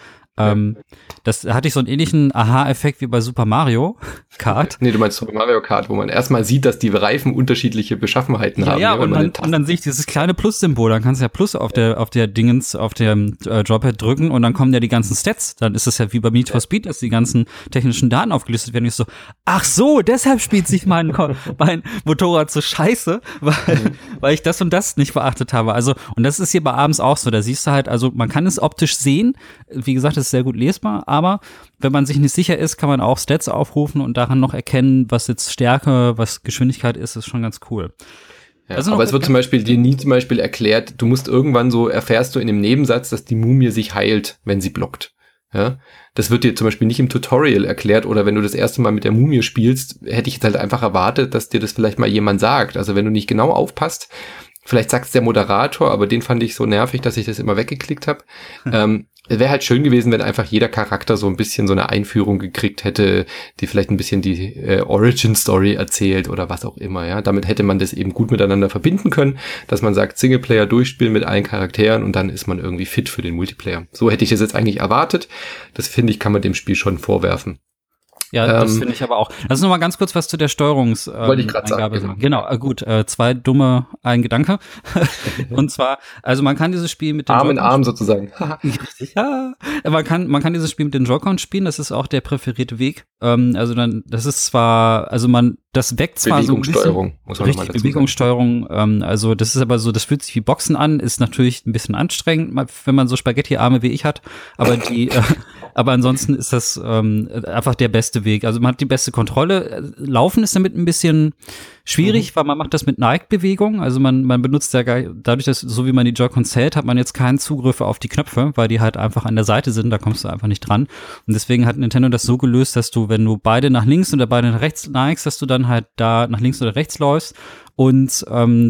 Das hatte ich so einen ähnlichen Aha-Effekt wie bei Super Mario Kart. Nee, du meinst Super Mario Kart, wo man erstmal sieht, dass die Reifen unterschiedliche Beschaffenheiten haben. Ja, und dann sehe ich dieses kleine Plus-Symbol, dann kannst du ja Plus auf der Dingens, auf dem Drophead drücken und dann kommen ja die ganzen Stats. Dann ist es ja wie bei Need for Speed, dass die ganzen technischen Daten aufgelistet werden. Und ich so, ach so, deshalb spielt sich mein Motorrad so scheiße, weil ich das und das nicht beachtet habe. Also, und das ist hier bei abends auch so, da siehst du halt, also man kann es optisch sehen, wie gesagt, es ist sehr gut lesbar, aber wenn man sich nicht sicher ist, kann man auch Stats aufrufen und daran noch erkennen, was jetzt Stärke, was Geschwindigkeit ist schon ganz cool. Ja, aber es wird zum Beispiel dir nie zum Beispiel erklärt, du musst irgendwann so, erfährst du in dem Nebensatz, dass die Mumie sich heilt, wenn sie blockt. Ja, das wird dir zum Beispiel nicht im Tutorial erklärt oder wenn du das erste Mal mit der Mumie spielst, hätte ich jetzt halt einfach erwartet, dass dir das vielleicht mal jemand sagt. Also wenn du nicht genau aufpasst, vielleicht sagt es der Moderator, aber den fand ich so nervig, dass ich das immer weggeklickt habe. Es wäre halt schön gewesen, wenn einfach jeder Charakter so ein bisschen so eine Einführung gekriegt hätte, die vielleicht ein bisschen die Origin-Story erzählt oder was auch immer. Ja, damit hätte man das eben gut miteinander verbinden können, dass man sagt, Singleplayer durchspielen mit allen Charakteren und dann ist man irgendwie fit für den Multiplayer. So hätte ich das jetzt eigentlich erwartet. Das finde ich, kann man dem Spiel schon vorwerfen. Ja, das finde ich aber auch. Lass uns noch mal ganz kurz was zu der wollte ich gerade sagen. Genau, gut. Zwei dumme, ein Gedanke. Und zwar, also man kann dieses Spiel mit den Arm in Arm sozusagen. Ja, man kann dieses Spiel mit den Joy-Con spielen. Das ist auch der präferierte Weg. Also dann, das ist zwar, also das weckt zwar so ein bisschen muss man richtig, Bewegungssteuerung. Also das ist aber so, das fühlt sich wie Boxen an, ist natürlich ein bisschen anstrengend, wenn man so Spaghetti-Arme wie ich hat. Aber aber ansonsten ist das einfach der beste Weg. Also man hat die beste Kontrolle. Laufen ist damit ein bisschen schwierig, weil man macht das mit Nike-Bewegung. Also man benutzt ja dadurch, dass so wie man die Joy-Cons hält, hat man jetzt keinen Zugriff auf die Knöpfe, weil die halt einfach an der Seite sind. Da kommst du einfach nicht dran. Und deswegen hat Nintendo das so gelöst, dass du, wenn du beide nach links oder beide nach rechts neigst, dass du dann halt da nach links oder rechts läufst. Und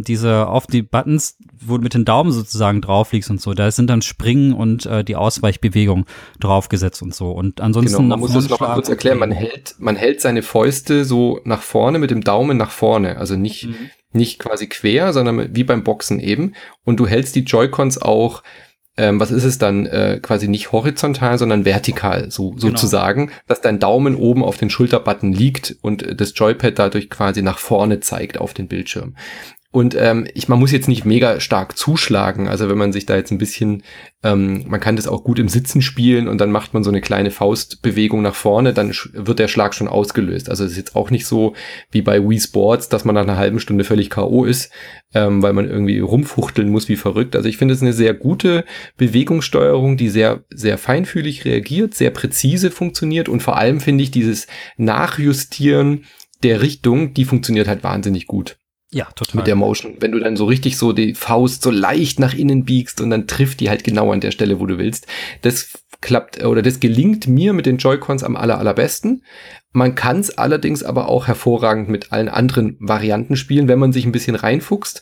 auf die Buttons, wo du mit den Daumen sozusagen drauf liegst und so, da sind dann Springen und die Ausweichbewegung draufgesetzt und so. Und ansonsten genau, man muss das noch mal kurz erklären, man hält seine Fäuste so nach vorne mit dem Daumen nach vorne, also nicht quasi quer, sondern wie beim Boxen eben. Und du hältst die Joy-Cons auch was ist es dann, quasi nicht horizontal, sondern vertikal, sozusagen, dass dein Daumen oben auf den Schulterbutton liegt und das Joypad dadurch quasi nach vorne zeigt auf den Bildschirm. Und man muss jetzt nicht mega stark zuschlagen, also wenn man sich da jetzt ein bisschen, man kann das auch gut im Sitzen spielen und dann macht man so eine kleine Faustbewegung nach vorne, dann wird der Schlag schon ausgelöst. Also es ist jetzt auch nicht so wie bei Wii Sports, dass man nach einer halben Stunde völlig K.O. ist, weil man irgendwie rumfuchteln muss wie verrückt. Also ich finde es eine sehr gute Bewegungssteuerung, die sehr, sehr feinfühlig reagiert, sehr präzise funktioniert und vor allem finde ich dieses Nachjustieren der Richtung, die funktioniert halt wahnsinnig gut. Ja, total. Mit der Motion. Wenn du dann so richtig so die Faust so leicht nach innen biegst und dann trifft die halt genau an der Stelle, wo du willst. Das klappt oder das gelingt mir mit den Joy-Cons am allerbesten. Man kann es allerdings aber auch hervorragend mit allen anderen Varianten spielen, wenn man sich ein bisschen reinfuchst.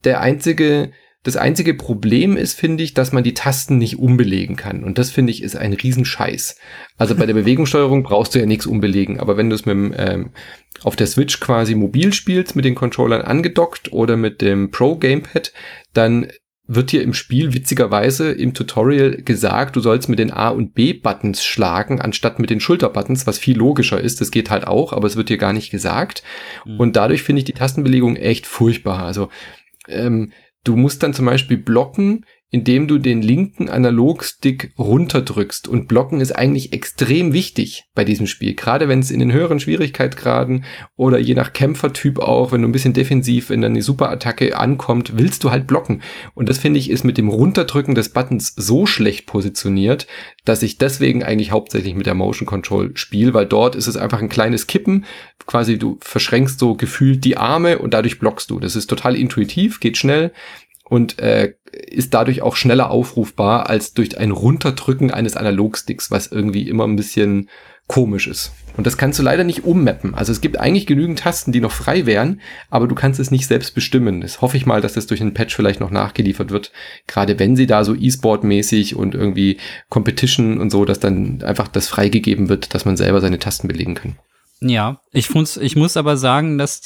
Das einzige Problem ist, finde ich, dass man die Tasten nicht umbelegen kann. Und das, finde ich, ist ein Riesenscheiß. Also bei der Bewegungssteuerung brauchst du ja nichts umbelegen. Aber wenn du es auf der Switch quasi mobil spielst, mit den Controllern angedockt oder mit dem Pro Gamepad, dann wird dir im Spiel witzigerweise im Tutorial gesagt, du sollst mit den A- und B-Buttons schlagen, anstatt mit den Schulterbuttons, was viel logischer ist. Das geht halt auch, aber es wird dir gar nicht gesagt. Und dadurch finde ich die Tastenbelegung echt furchtbar. Also du musst dann zum Beispiel blocken, indem du den linken Analogstick runterdrückst. Und Blocken ist eigentlich extrem wichtig bei diesem Spiel. Gerade wenn es in den höheren Schwierigkeitsgraden oder je nach Kämpfertyp auch, wenn du ein bisschen defensiv in eine Superattacke ankommt, willst du halt blocken. Und das, finde ich, ist mit dem Runterdrücken des Buttons so schlecht positioniert, dass ich deswegen eigentlich hauptsächlich mit der Motion Control spiele, weil dort ist es einfach ein kleines Kippen. Quasi du verschränkst so gefühlt die Arme und dadurch blockst du. Das ist total intuitiv, geht schnell. Und ist dadurch auch schneller aufrufbar als durch ein Runterdrücken eines Analogsticks, was irgendwie immer ein bisschen komisch ist. Und das kannst du leider nicht ummappen. Also es gibt eigentlich genügend Tasten, die noch frei wären, aber du kannst es nicht selbst bestimmen. Das hoffe ich mal, dass das durch einen Patch vielleicht noch nachgeliefert wird. Gerade wenn sie da so E-Sport-mäßig und irgendwie Competition und so, dass dann einfach das freigegeben wird, dass man selber seine Tasten belegen kann. Ja, ich muss aber sagen, dass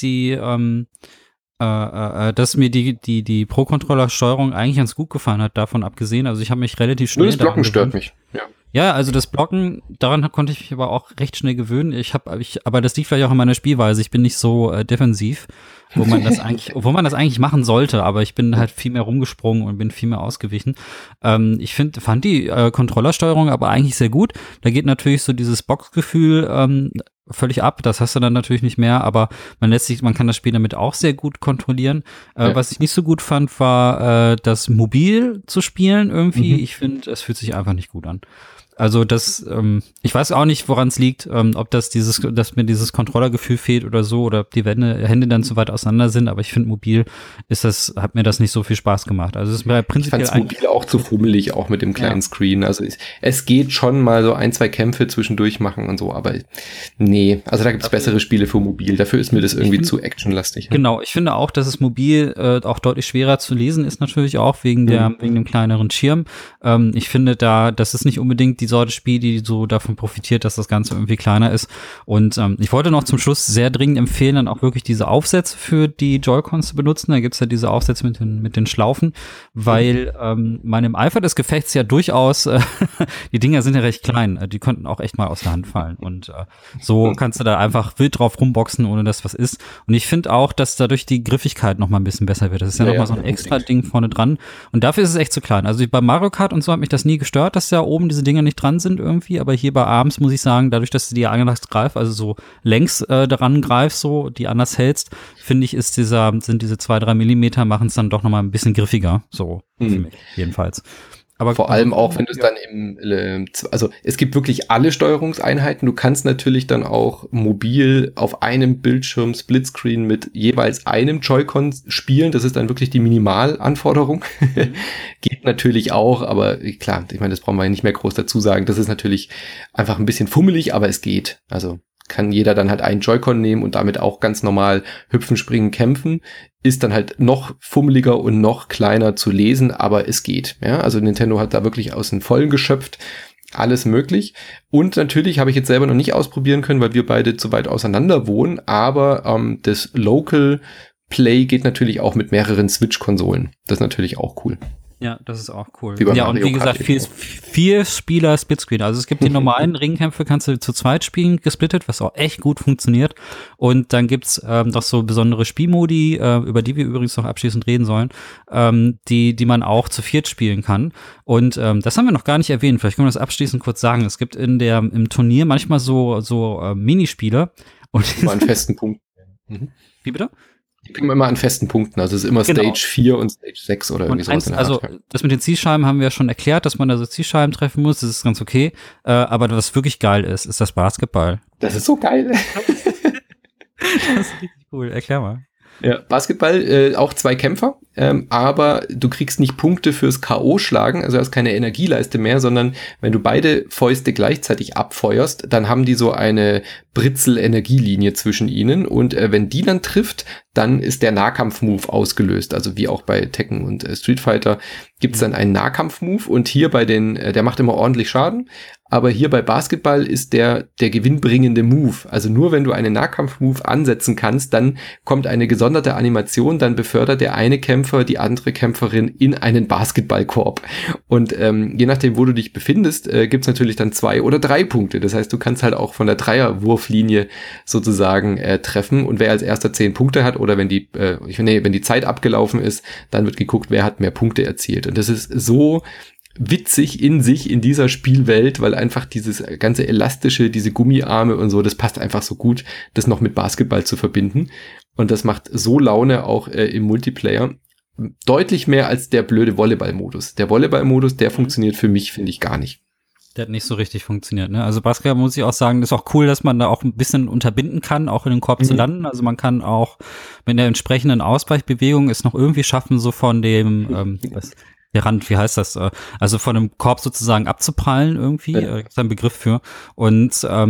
dass mir die Pro-Controller-Steuerung eigentlich ganz gut gefallen hat, davon abgesehen. Also ich habe mich relativ schnell. Nur das Blocken stört mich, ja. Ja, also das Blocken, daran konnte ich mich aber auch recht schnell gewöhnen. Aber das liegt vielleicht auch in meiner Spielweise. Ich bin nicht so defensiv, wo man das eigentlich machen sollte. Aber ich bin halt viel mehr rumgesprungen und bin viel mehr ausgewichen. Ich fand die Controllersteuerung aber eigentlich sehr gut. Da geht natürlich so dieses Boxgefühl völlig ab. Das hast du dann natürlich nicht mehr, aber man kann das Spiel damit auch sehr gut kontrollieren. Ja. Was ich nicht so gut fand, war das mobil zu spielen irgendwie. Ich finde, es fühlt sich einfach nicht gut an. Also ich weiß auch nicht, woran es liegt, ob dass mir dieses Controllergefühl fehlt oder so, oder ob die Hände dann zu weit auseinander sind, aber ich finde, mobil hat mir das nicht so viel Spaß gemacht. Also es ist mir prinzipiell. Ich fand es mobil auch zu fummelig, auch mit dem kleinen Screen. Also es geht schon mal so 1-2 Kämpfe zwischendurch machen und so, aber nee, also da gibt's bessere Spiele für mobil. Dafür ist mir das irgendwie zu actionlastig. Genau, ich finde auch, dass es mobil auch deutlich schwerer zu lesen ist, natürlich auch wegen dem kleineren Schirm. Ich finde das ist nicht unbedingt die Sorte Spiel, die so davon profitiert, dass das Ganze irgendwie kleiner ist. Und ich wollte noch zum Schluss sehr dringend empfehlen, dann auch wirklich diese Aufsätze für die Joy-Cons zu benutzen. Da gibt's ja diese Aufsätze mit den Schlaufen, weil man im Eifer des Gefechts ja durchaus, die Dinger sind ja recht klein, die könnten auch echt mal aus der Hand fallen. Und so kannst du da einfach wild drauf rumboxen, ohne dass was ist. Und ich finde auch, dass dadurch die Griffigkeit noch mal ein bisschen besser wird. Das ist ja noch mal so ein extra Ding vorne dran. Und dafür ist es echt zu klein. Also bei Mario Kart und so hat mich das nie gestört, dass da oben diese Dinger nicht dran sind irgendwie, aber hier bei ARMS muss ich sagen, dadurch, dass du die anders greifst, also so längs daran greifst, so die anders hältst, finde ich, sind diese 2-3 Millimeter machen es dann doch nochmal ein bisschen griffiger, so für mich jedenfalls. Aber vor allem auch, wenn du es dann also es gibt wirklich alle Steuerungseinheiten. Du kannst natürlich dann auch mobil auf einem Bildschirm Splitscreen mit jeweils einem Joy-Con spielen. Das ist dann wirklich die Minimalanforderung. Geht natürlich auch, aber klar, ich meine, das brauchen wir ja nicht mehr groß dazu sagen. Das ist natürlich einfach ein bisschen fummelig, aber es geht. Also kann jeder dann halt einen Joy-Con nehmen und damit auch ganz normal hüpfen, springen, kämpfen. Ist dann halt noch fummeliger und noch kleiner zu lesen, aber es geht. Ja, also Nintendo hat da wirklich aus dem Vollen geschöpft. Alles möglich. Und natürlich habe ich jetzt selber noch nicht ausprobieren können, weil wir beide zu weit auseinander wohnen, aber das Local Play geht natürlich auch mit mehreren Switch-Konsolen. Das ist natürlich auch cool. Ja, das ist auch cool. Ja, und wie gesagt, 4 Spieler Splitscreen. Also es gibt die normalen Ringkämpfe, kannst du zu zweit spielen, gesplittet, was auch echt gut funktioniert. Und dann gibt's noch so besondere Spielmodi, über die wir übrigens noch abschließend reden sollen, die man auch zu viert spielen kann. Und das haben wir noch gar nicht erwähnt. Vielleicht können wir das abschließend kurz sagen. Es gibt im Turnier manchmal so Minispiele. Und immer an festen Punkten. Wie bitte? Die kriegen wir immer an festen Punkten. Also es ist immer Stage 4 und Stage 6 oder irgendwie sowas. Also das mit den Zielscheiben haben wir ja schon erklärt, dass man da so Zielscheiben treffen muss. Das ist ganz okay. Aber was wirklich geil ist das Basketball. Das ist so geil. Das ist richtig cool. Erklär mal. Ja, Basketball, auch 2 Kämpfer, aber du kriegst nicht Punkte fürs K.O.-Schlagen, also hast keine Energieleiste mehr, sondern wenn du beide Fäuste gleichzeitig abfeuerst, dann haben die so eine Britzel-Energielinie zwischen ihnen und wenn die dann trifft, dann ist der Nahkampf-Move ausgelöst, also wie auch bei Tekken und Street Fighter gibt's dann einen Nahkampf-Move und hier bei der macht immer ordentlich Schaden, aber hier bei Basketball ist der gewinnbringende Move. Also nur wenn du einen Nahkampf-Move ansetzen kannst, dann kommt eine gesonderte Animation, dann befördert der eine Kämpfer die andere Kämpferin in einen Basketballkorb. Und je nachdem, wo du dich befindest, gibt's natürlich dann 2 oder 3 Punkte. Das heißt, du kannst halt auch von der Dreierwurflinie sozusagen treffen. Und wer als erster 10 Punkte hat oder wenn die Zeit abgelaufen ist, dann wird geguckt, wer hat mehr Punkte erzielt. Und das ist so witzig in sich in dieser Spielwelt, weil einfach dieses ganze Elastische, diese Gummiarme und so, das passt einfach so gut, das noch mit Basketball zu verbinden. Und das macht so Laune auch im Multiplayer. Deutlich mehr als der blöde Volleyball-Modus. Der Volleyball-Modus, der funktioniert für mich, finde ich, gar nicht. Der hat nicht so richtig funktioniert, ne? Also Basketball muss ich auch sagen, ist auch cool, dass man da auch ein bisschen unterbinden kann, auch in den Korb zu landen. Also man kann auch mit der entsprechenden Ausweichbewegung es noch irgendwie schaffen, so von dem, der Rand, wie heißt das? Also von dem Korb sozusagen abzuprallen irgendwie, gibt's einen Begriff für. Und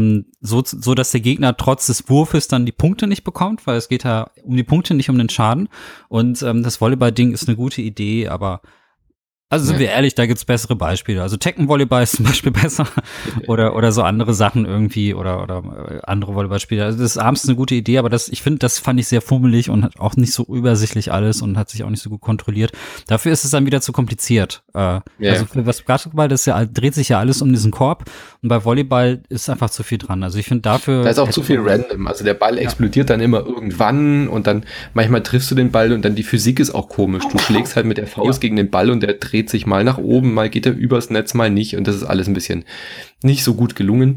so, dass der Gegner trotz des Wurfes dann die Punkte nicht bekommt, weil es geht ja um die Punkte, nicht um den Schaden. Und das Volleyball-Ding ist eine gute Idee, aber also sind wir ehrlich, da gibt's bessere Beispiele. Also Tekken-Volleyball ist zum Beispiel besser oder so andere Sachen irgendwie oder andere Volleyballspiele. Also das ist abends eine gute Idee, aber ich finde, das fand ich sehr fummelig und auch nicht so übersichtlich alles und hat sich auch nicht so gut kontrolliert. Dafür ist es dann wieder zu kompliziert. Also für was Basketball, dreht sich ja alles um diesen Korb und bei Volleyball ist einfach zu viel dran. Also ich finde dafür. Da ist auch zu viel random. Also der Ball explodiert dann immer irgendwann und dann manchmal triffst du den Ball und dann die Physik ist auch komisch. Du schlägst halt mit der Faust gegen den Ball und der dreht sich mal nach oben, mal geht er übers Netz, mal nicht und das ist alles ein bisschen nicht so gut gelungen.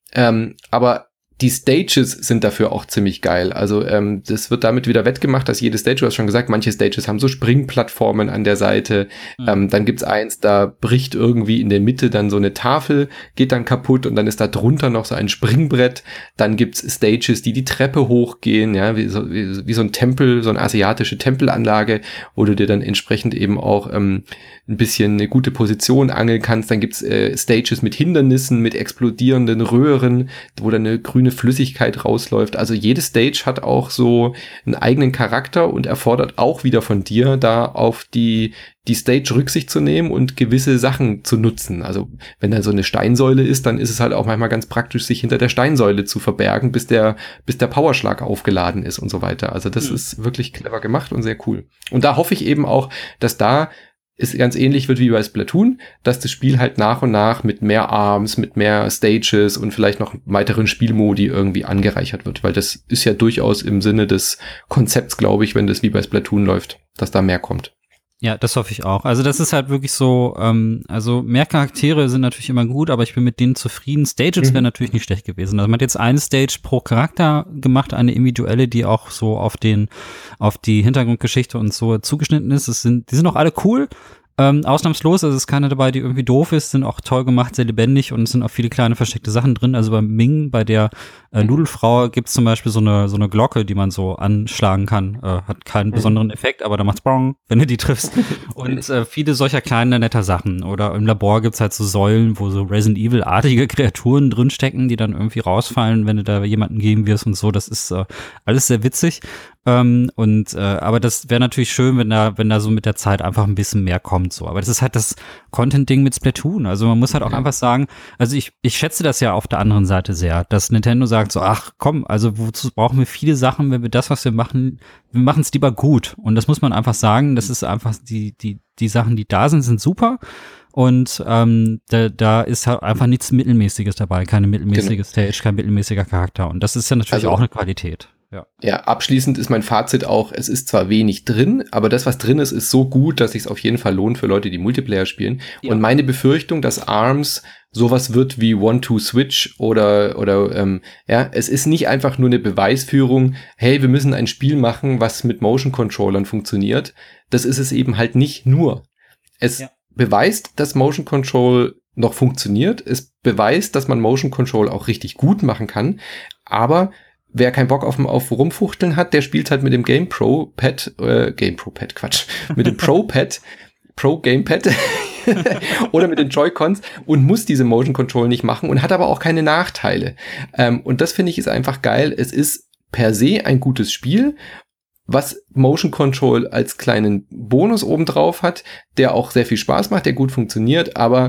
Aber die Stages sind dafür auch ziemlich geil. Also das wird damit wieder wettgemacht, dass jede Stage, du hast schon gesagt, manche Stages haben so Springplattformen an der Seite. Dann gibt's eins, da bricht irgendwie in der Mitte dann so eine Tafel, geht dann kaputt und dann ist da drunter noch so ein Springbrett. Dann gibt's Stages, die Treppe hochgehen, ja, wie so ein Tempel, so eine asiatische Tempelanlage, wo du dir dann entsprechend eben auch ein bisschen eine gute Position angeln kannst. Dann gibt's Stages mit Hindernissen, mit explodierenden Röhren, wo dann eine grüne Flüssigkeit rausläuft. Also jede Stage hat auch so einen eigenen Charakter und erfordert auch wieder von dir, da auf die Stage Rücksicht zu nehmen und gewisse Sachen zu nutzen. Also wenn da so eine Steinsäule ist, dann ist es halt auch manchmal ganz praktisch, sich hinter der Steinsäule zu verbergen, bis der Powerschlag aufgeladen ist und so weiter. Also das ist wirklich clever gemacht und sehr cool. Und da hoffe ich eben auch, dass da es ganz ähnlich wird wie bei Splatoon, dass das Spiel halt nach und nach mit mehr Arms, mit mehr Stages und vielleicht noch weiteren Spielmodi irgendwie angereichert wird, weil das ist ja durchaus im Sinne des Konzepts, glaube ich, wenn das wie bei Splatoon läuft, dass da mehr kommt. Ja, das hoffe ich auch. Also das ist halt wirklich so, also mehr Charaktere sind natürlich immer gut, aber ich bin mit denen zufrieden. Stages wären natürlich nicht schlecht gewesen. Also man hat jetzt eine Stage pro Charakter gemacht, eine individuelle, die auch so auf die Hintergrundgeschichte und so zugeschnitten ist. Die sind auch alle cool. Ausnahmslos, also es ist keine dabei, die irgendwie doof ist, sind auch toll gemacht, sehr lebendig und es sind auch viele kleine versteckte Sachen drin. Also bei Ming, bei der Nudelfrau gibt's zum Beispiel so eine Glocke, die man so anschlagen kann. Hat keinen besonderen Effekt, aber da macht's Bong, wenn du die triffst. Und viele solcher kleinen, netter Sachen. Oder im Labor gibt's halt so Säulen, wo so Resident Evil-artige Kreaturen drinstecken, die dann irgendwie rausfallen, wenn du da jemanden geben wirst und so. Das ist alles sehr witzig. Aber das wäre natürlich schön, wenn da so mit der Zeit einfach ein bisschen mehr kommt, so. Aber das ist halt das Content-Ding mit Splatoon. Also man muss halt auch einfach sagen, also ich schätze das ja auf der anderen Seite sehr, dass Nintendo sagt so, ach komm, also wozu brauchen wir viele Sachen, wenn wir das, was wir machen es lieber gut. Und das muss man einfach sagen, das ist einfach die Sachen, die da sind super. Und da ist halt einfach nichts Mittelmäßiges dabei, keine mittelmäßige Stage, kein mittelmäßiger Charakter. Und das ist ja natürlich auch eine Qualität. Ja, abschließend ist mein Fazit auch, es ist zwar wenig drin, aber das, was drin ist, ist so gut, dass es sich auf jeden Fall lohnt für Leute, die Multiplayer spielen. Ja. Und meine Befürchtung, dass ARMS sowas wird wie One-Two-Switch oder es ist nicht einfach nur eine Beweisführung, hey, wir müssen ein Spiel machen, was mit Motion-Controllern funktioniert. Das ist es eben halt nicht nur. Es beweist, dass Motion Control noch funktioniert. Es beweist, dass man Motion Control auch richtig gut machen kann. Aber wer keinen Bock auf Rumfuchteln hat, der spielt halt mit dem mit dem Pro Gamepad oder mit den Joy-Cons und muss diese Motion Control nicht machen und hat aber auch keine Nachteile. Und das finde ich ist einfach geil. Es ist per se ein gutes Spiel, was Motion Control als kleinen Bonus obendrauf hat, der auch sehr viel Spaß macht, der gut funktioniert, aber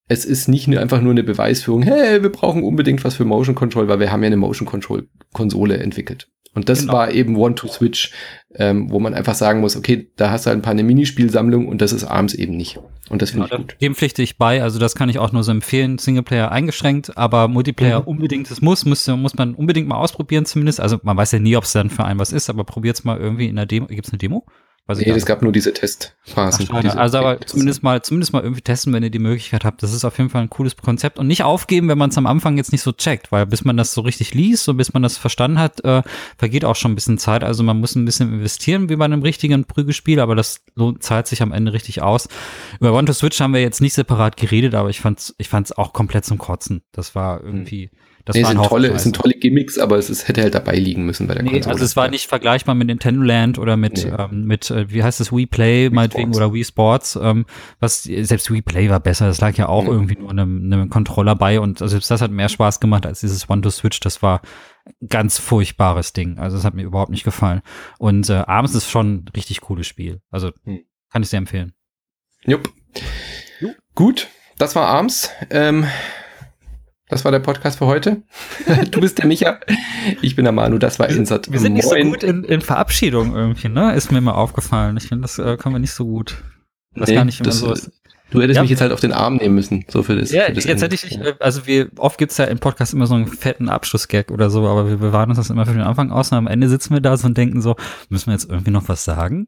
es ist nicht nur einfach nur eine Beweisführung, hey, wir brauchen unbedingt was für Motion Control, weil wir haben ja eine Motion Control Konsole entwickelt. Und das war eben One-to-Switch, wo man einfach sagen muss, okay, da hast du halt ein paar eine Minispielsammlung und das ist ARMS eben nicht. Und das finde ich gut. Dem pflichte ich bei, also das kann ich auch nur so empfehlen, Singleplayer eingeschränkt, aber Multiplayer unbedingt, das muss man unbedingt mal ausprobieren zumindest. Also man weiß ja nie, ob es dann für einen was ist, aber probiert's mal irgendwie in der Demo. Gibt's eine Demo? Nee, es gab nur diese Testphasen. Also aber zumindest mal irgendwie testen, wenn ihr die Möglichkeit habt. Das ist auf jeden Fall ein cooles Konzept und nicht aufgeben, wenn man es am Anfang jetzt nicht so checkt, weil bis man das so richtig liest und bis man das verstanden hat, vergeht auch schon ein bisschen Zeit. Also man muss ein bisschen investieren wie bei einem richtigen Prügelspiel, aber das zahlt sich am Ende richtig aus. Über One-to-Switch haben wir jetzt nicht separat geredet, aber ich fand's auch komplett zum Kotzen. Das war irgendwie es sind tolle Gimmicks, aber hätte halt dabei liegen müssen bei der Konsole. Also es war nicht vergleichbar mit Nintendo Land oder mit wie heißt das, Wii Play meinetwegen oder Wii Sports, selbst Wii Play war besser, das lag ja auch irgendwie nur einem Controller bei und selbst das hat mehr Spaß gemacht als dieses One-to-Switch, das war ein ganz furchtbares Ding, also das hat mir überhaupt nicht gefallen und ARMS ist schon ein richtig cooles Spiel, also kann ich sehr empfehlen. Jupp. Gut, das war ARMS, das war der Podcast für heute. Du bist der Micha. Ich bin der Manu. Das war Insert. Wir sind nicht so gut in Verabschiedung irgendwie, ne? Ist mir mal aufgefallen. Ich finde, das können wir nicht so gut. Das gar nicht immer so ist. Du hättest mich jetzt halt auf den Arm nehmen müssen. So für das. Ja, für das jetzt hätte ich, also oft gibt's ja im Podcast immer so einen fetten Abschlussgag oder so, aber wir bewahren uns das immer für den Anfang aus und am Ende sitzen wir da so und denken so, müssen wir jetzt irgendwie noch was sagen?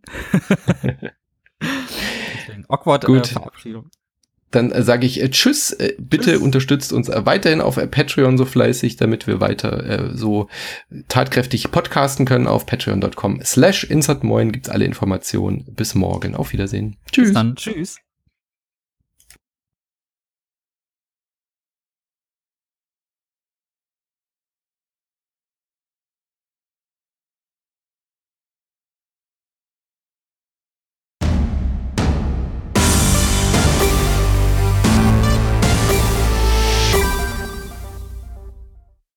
Deswegen awkward Verabschiedung. Dann sage ich Tschüss. Bitte unterstützt uns weiterhin auf Patreon so fleißig, damit wir weiter so tatkräftig podcasten können. Auf patreon.com/insertmoin gibt's alle Informationen. Bis morgen. Auf Wiedersehen. Tschüss. Bis dann. Tschüss.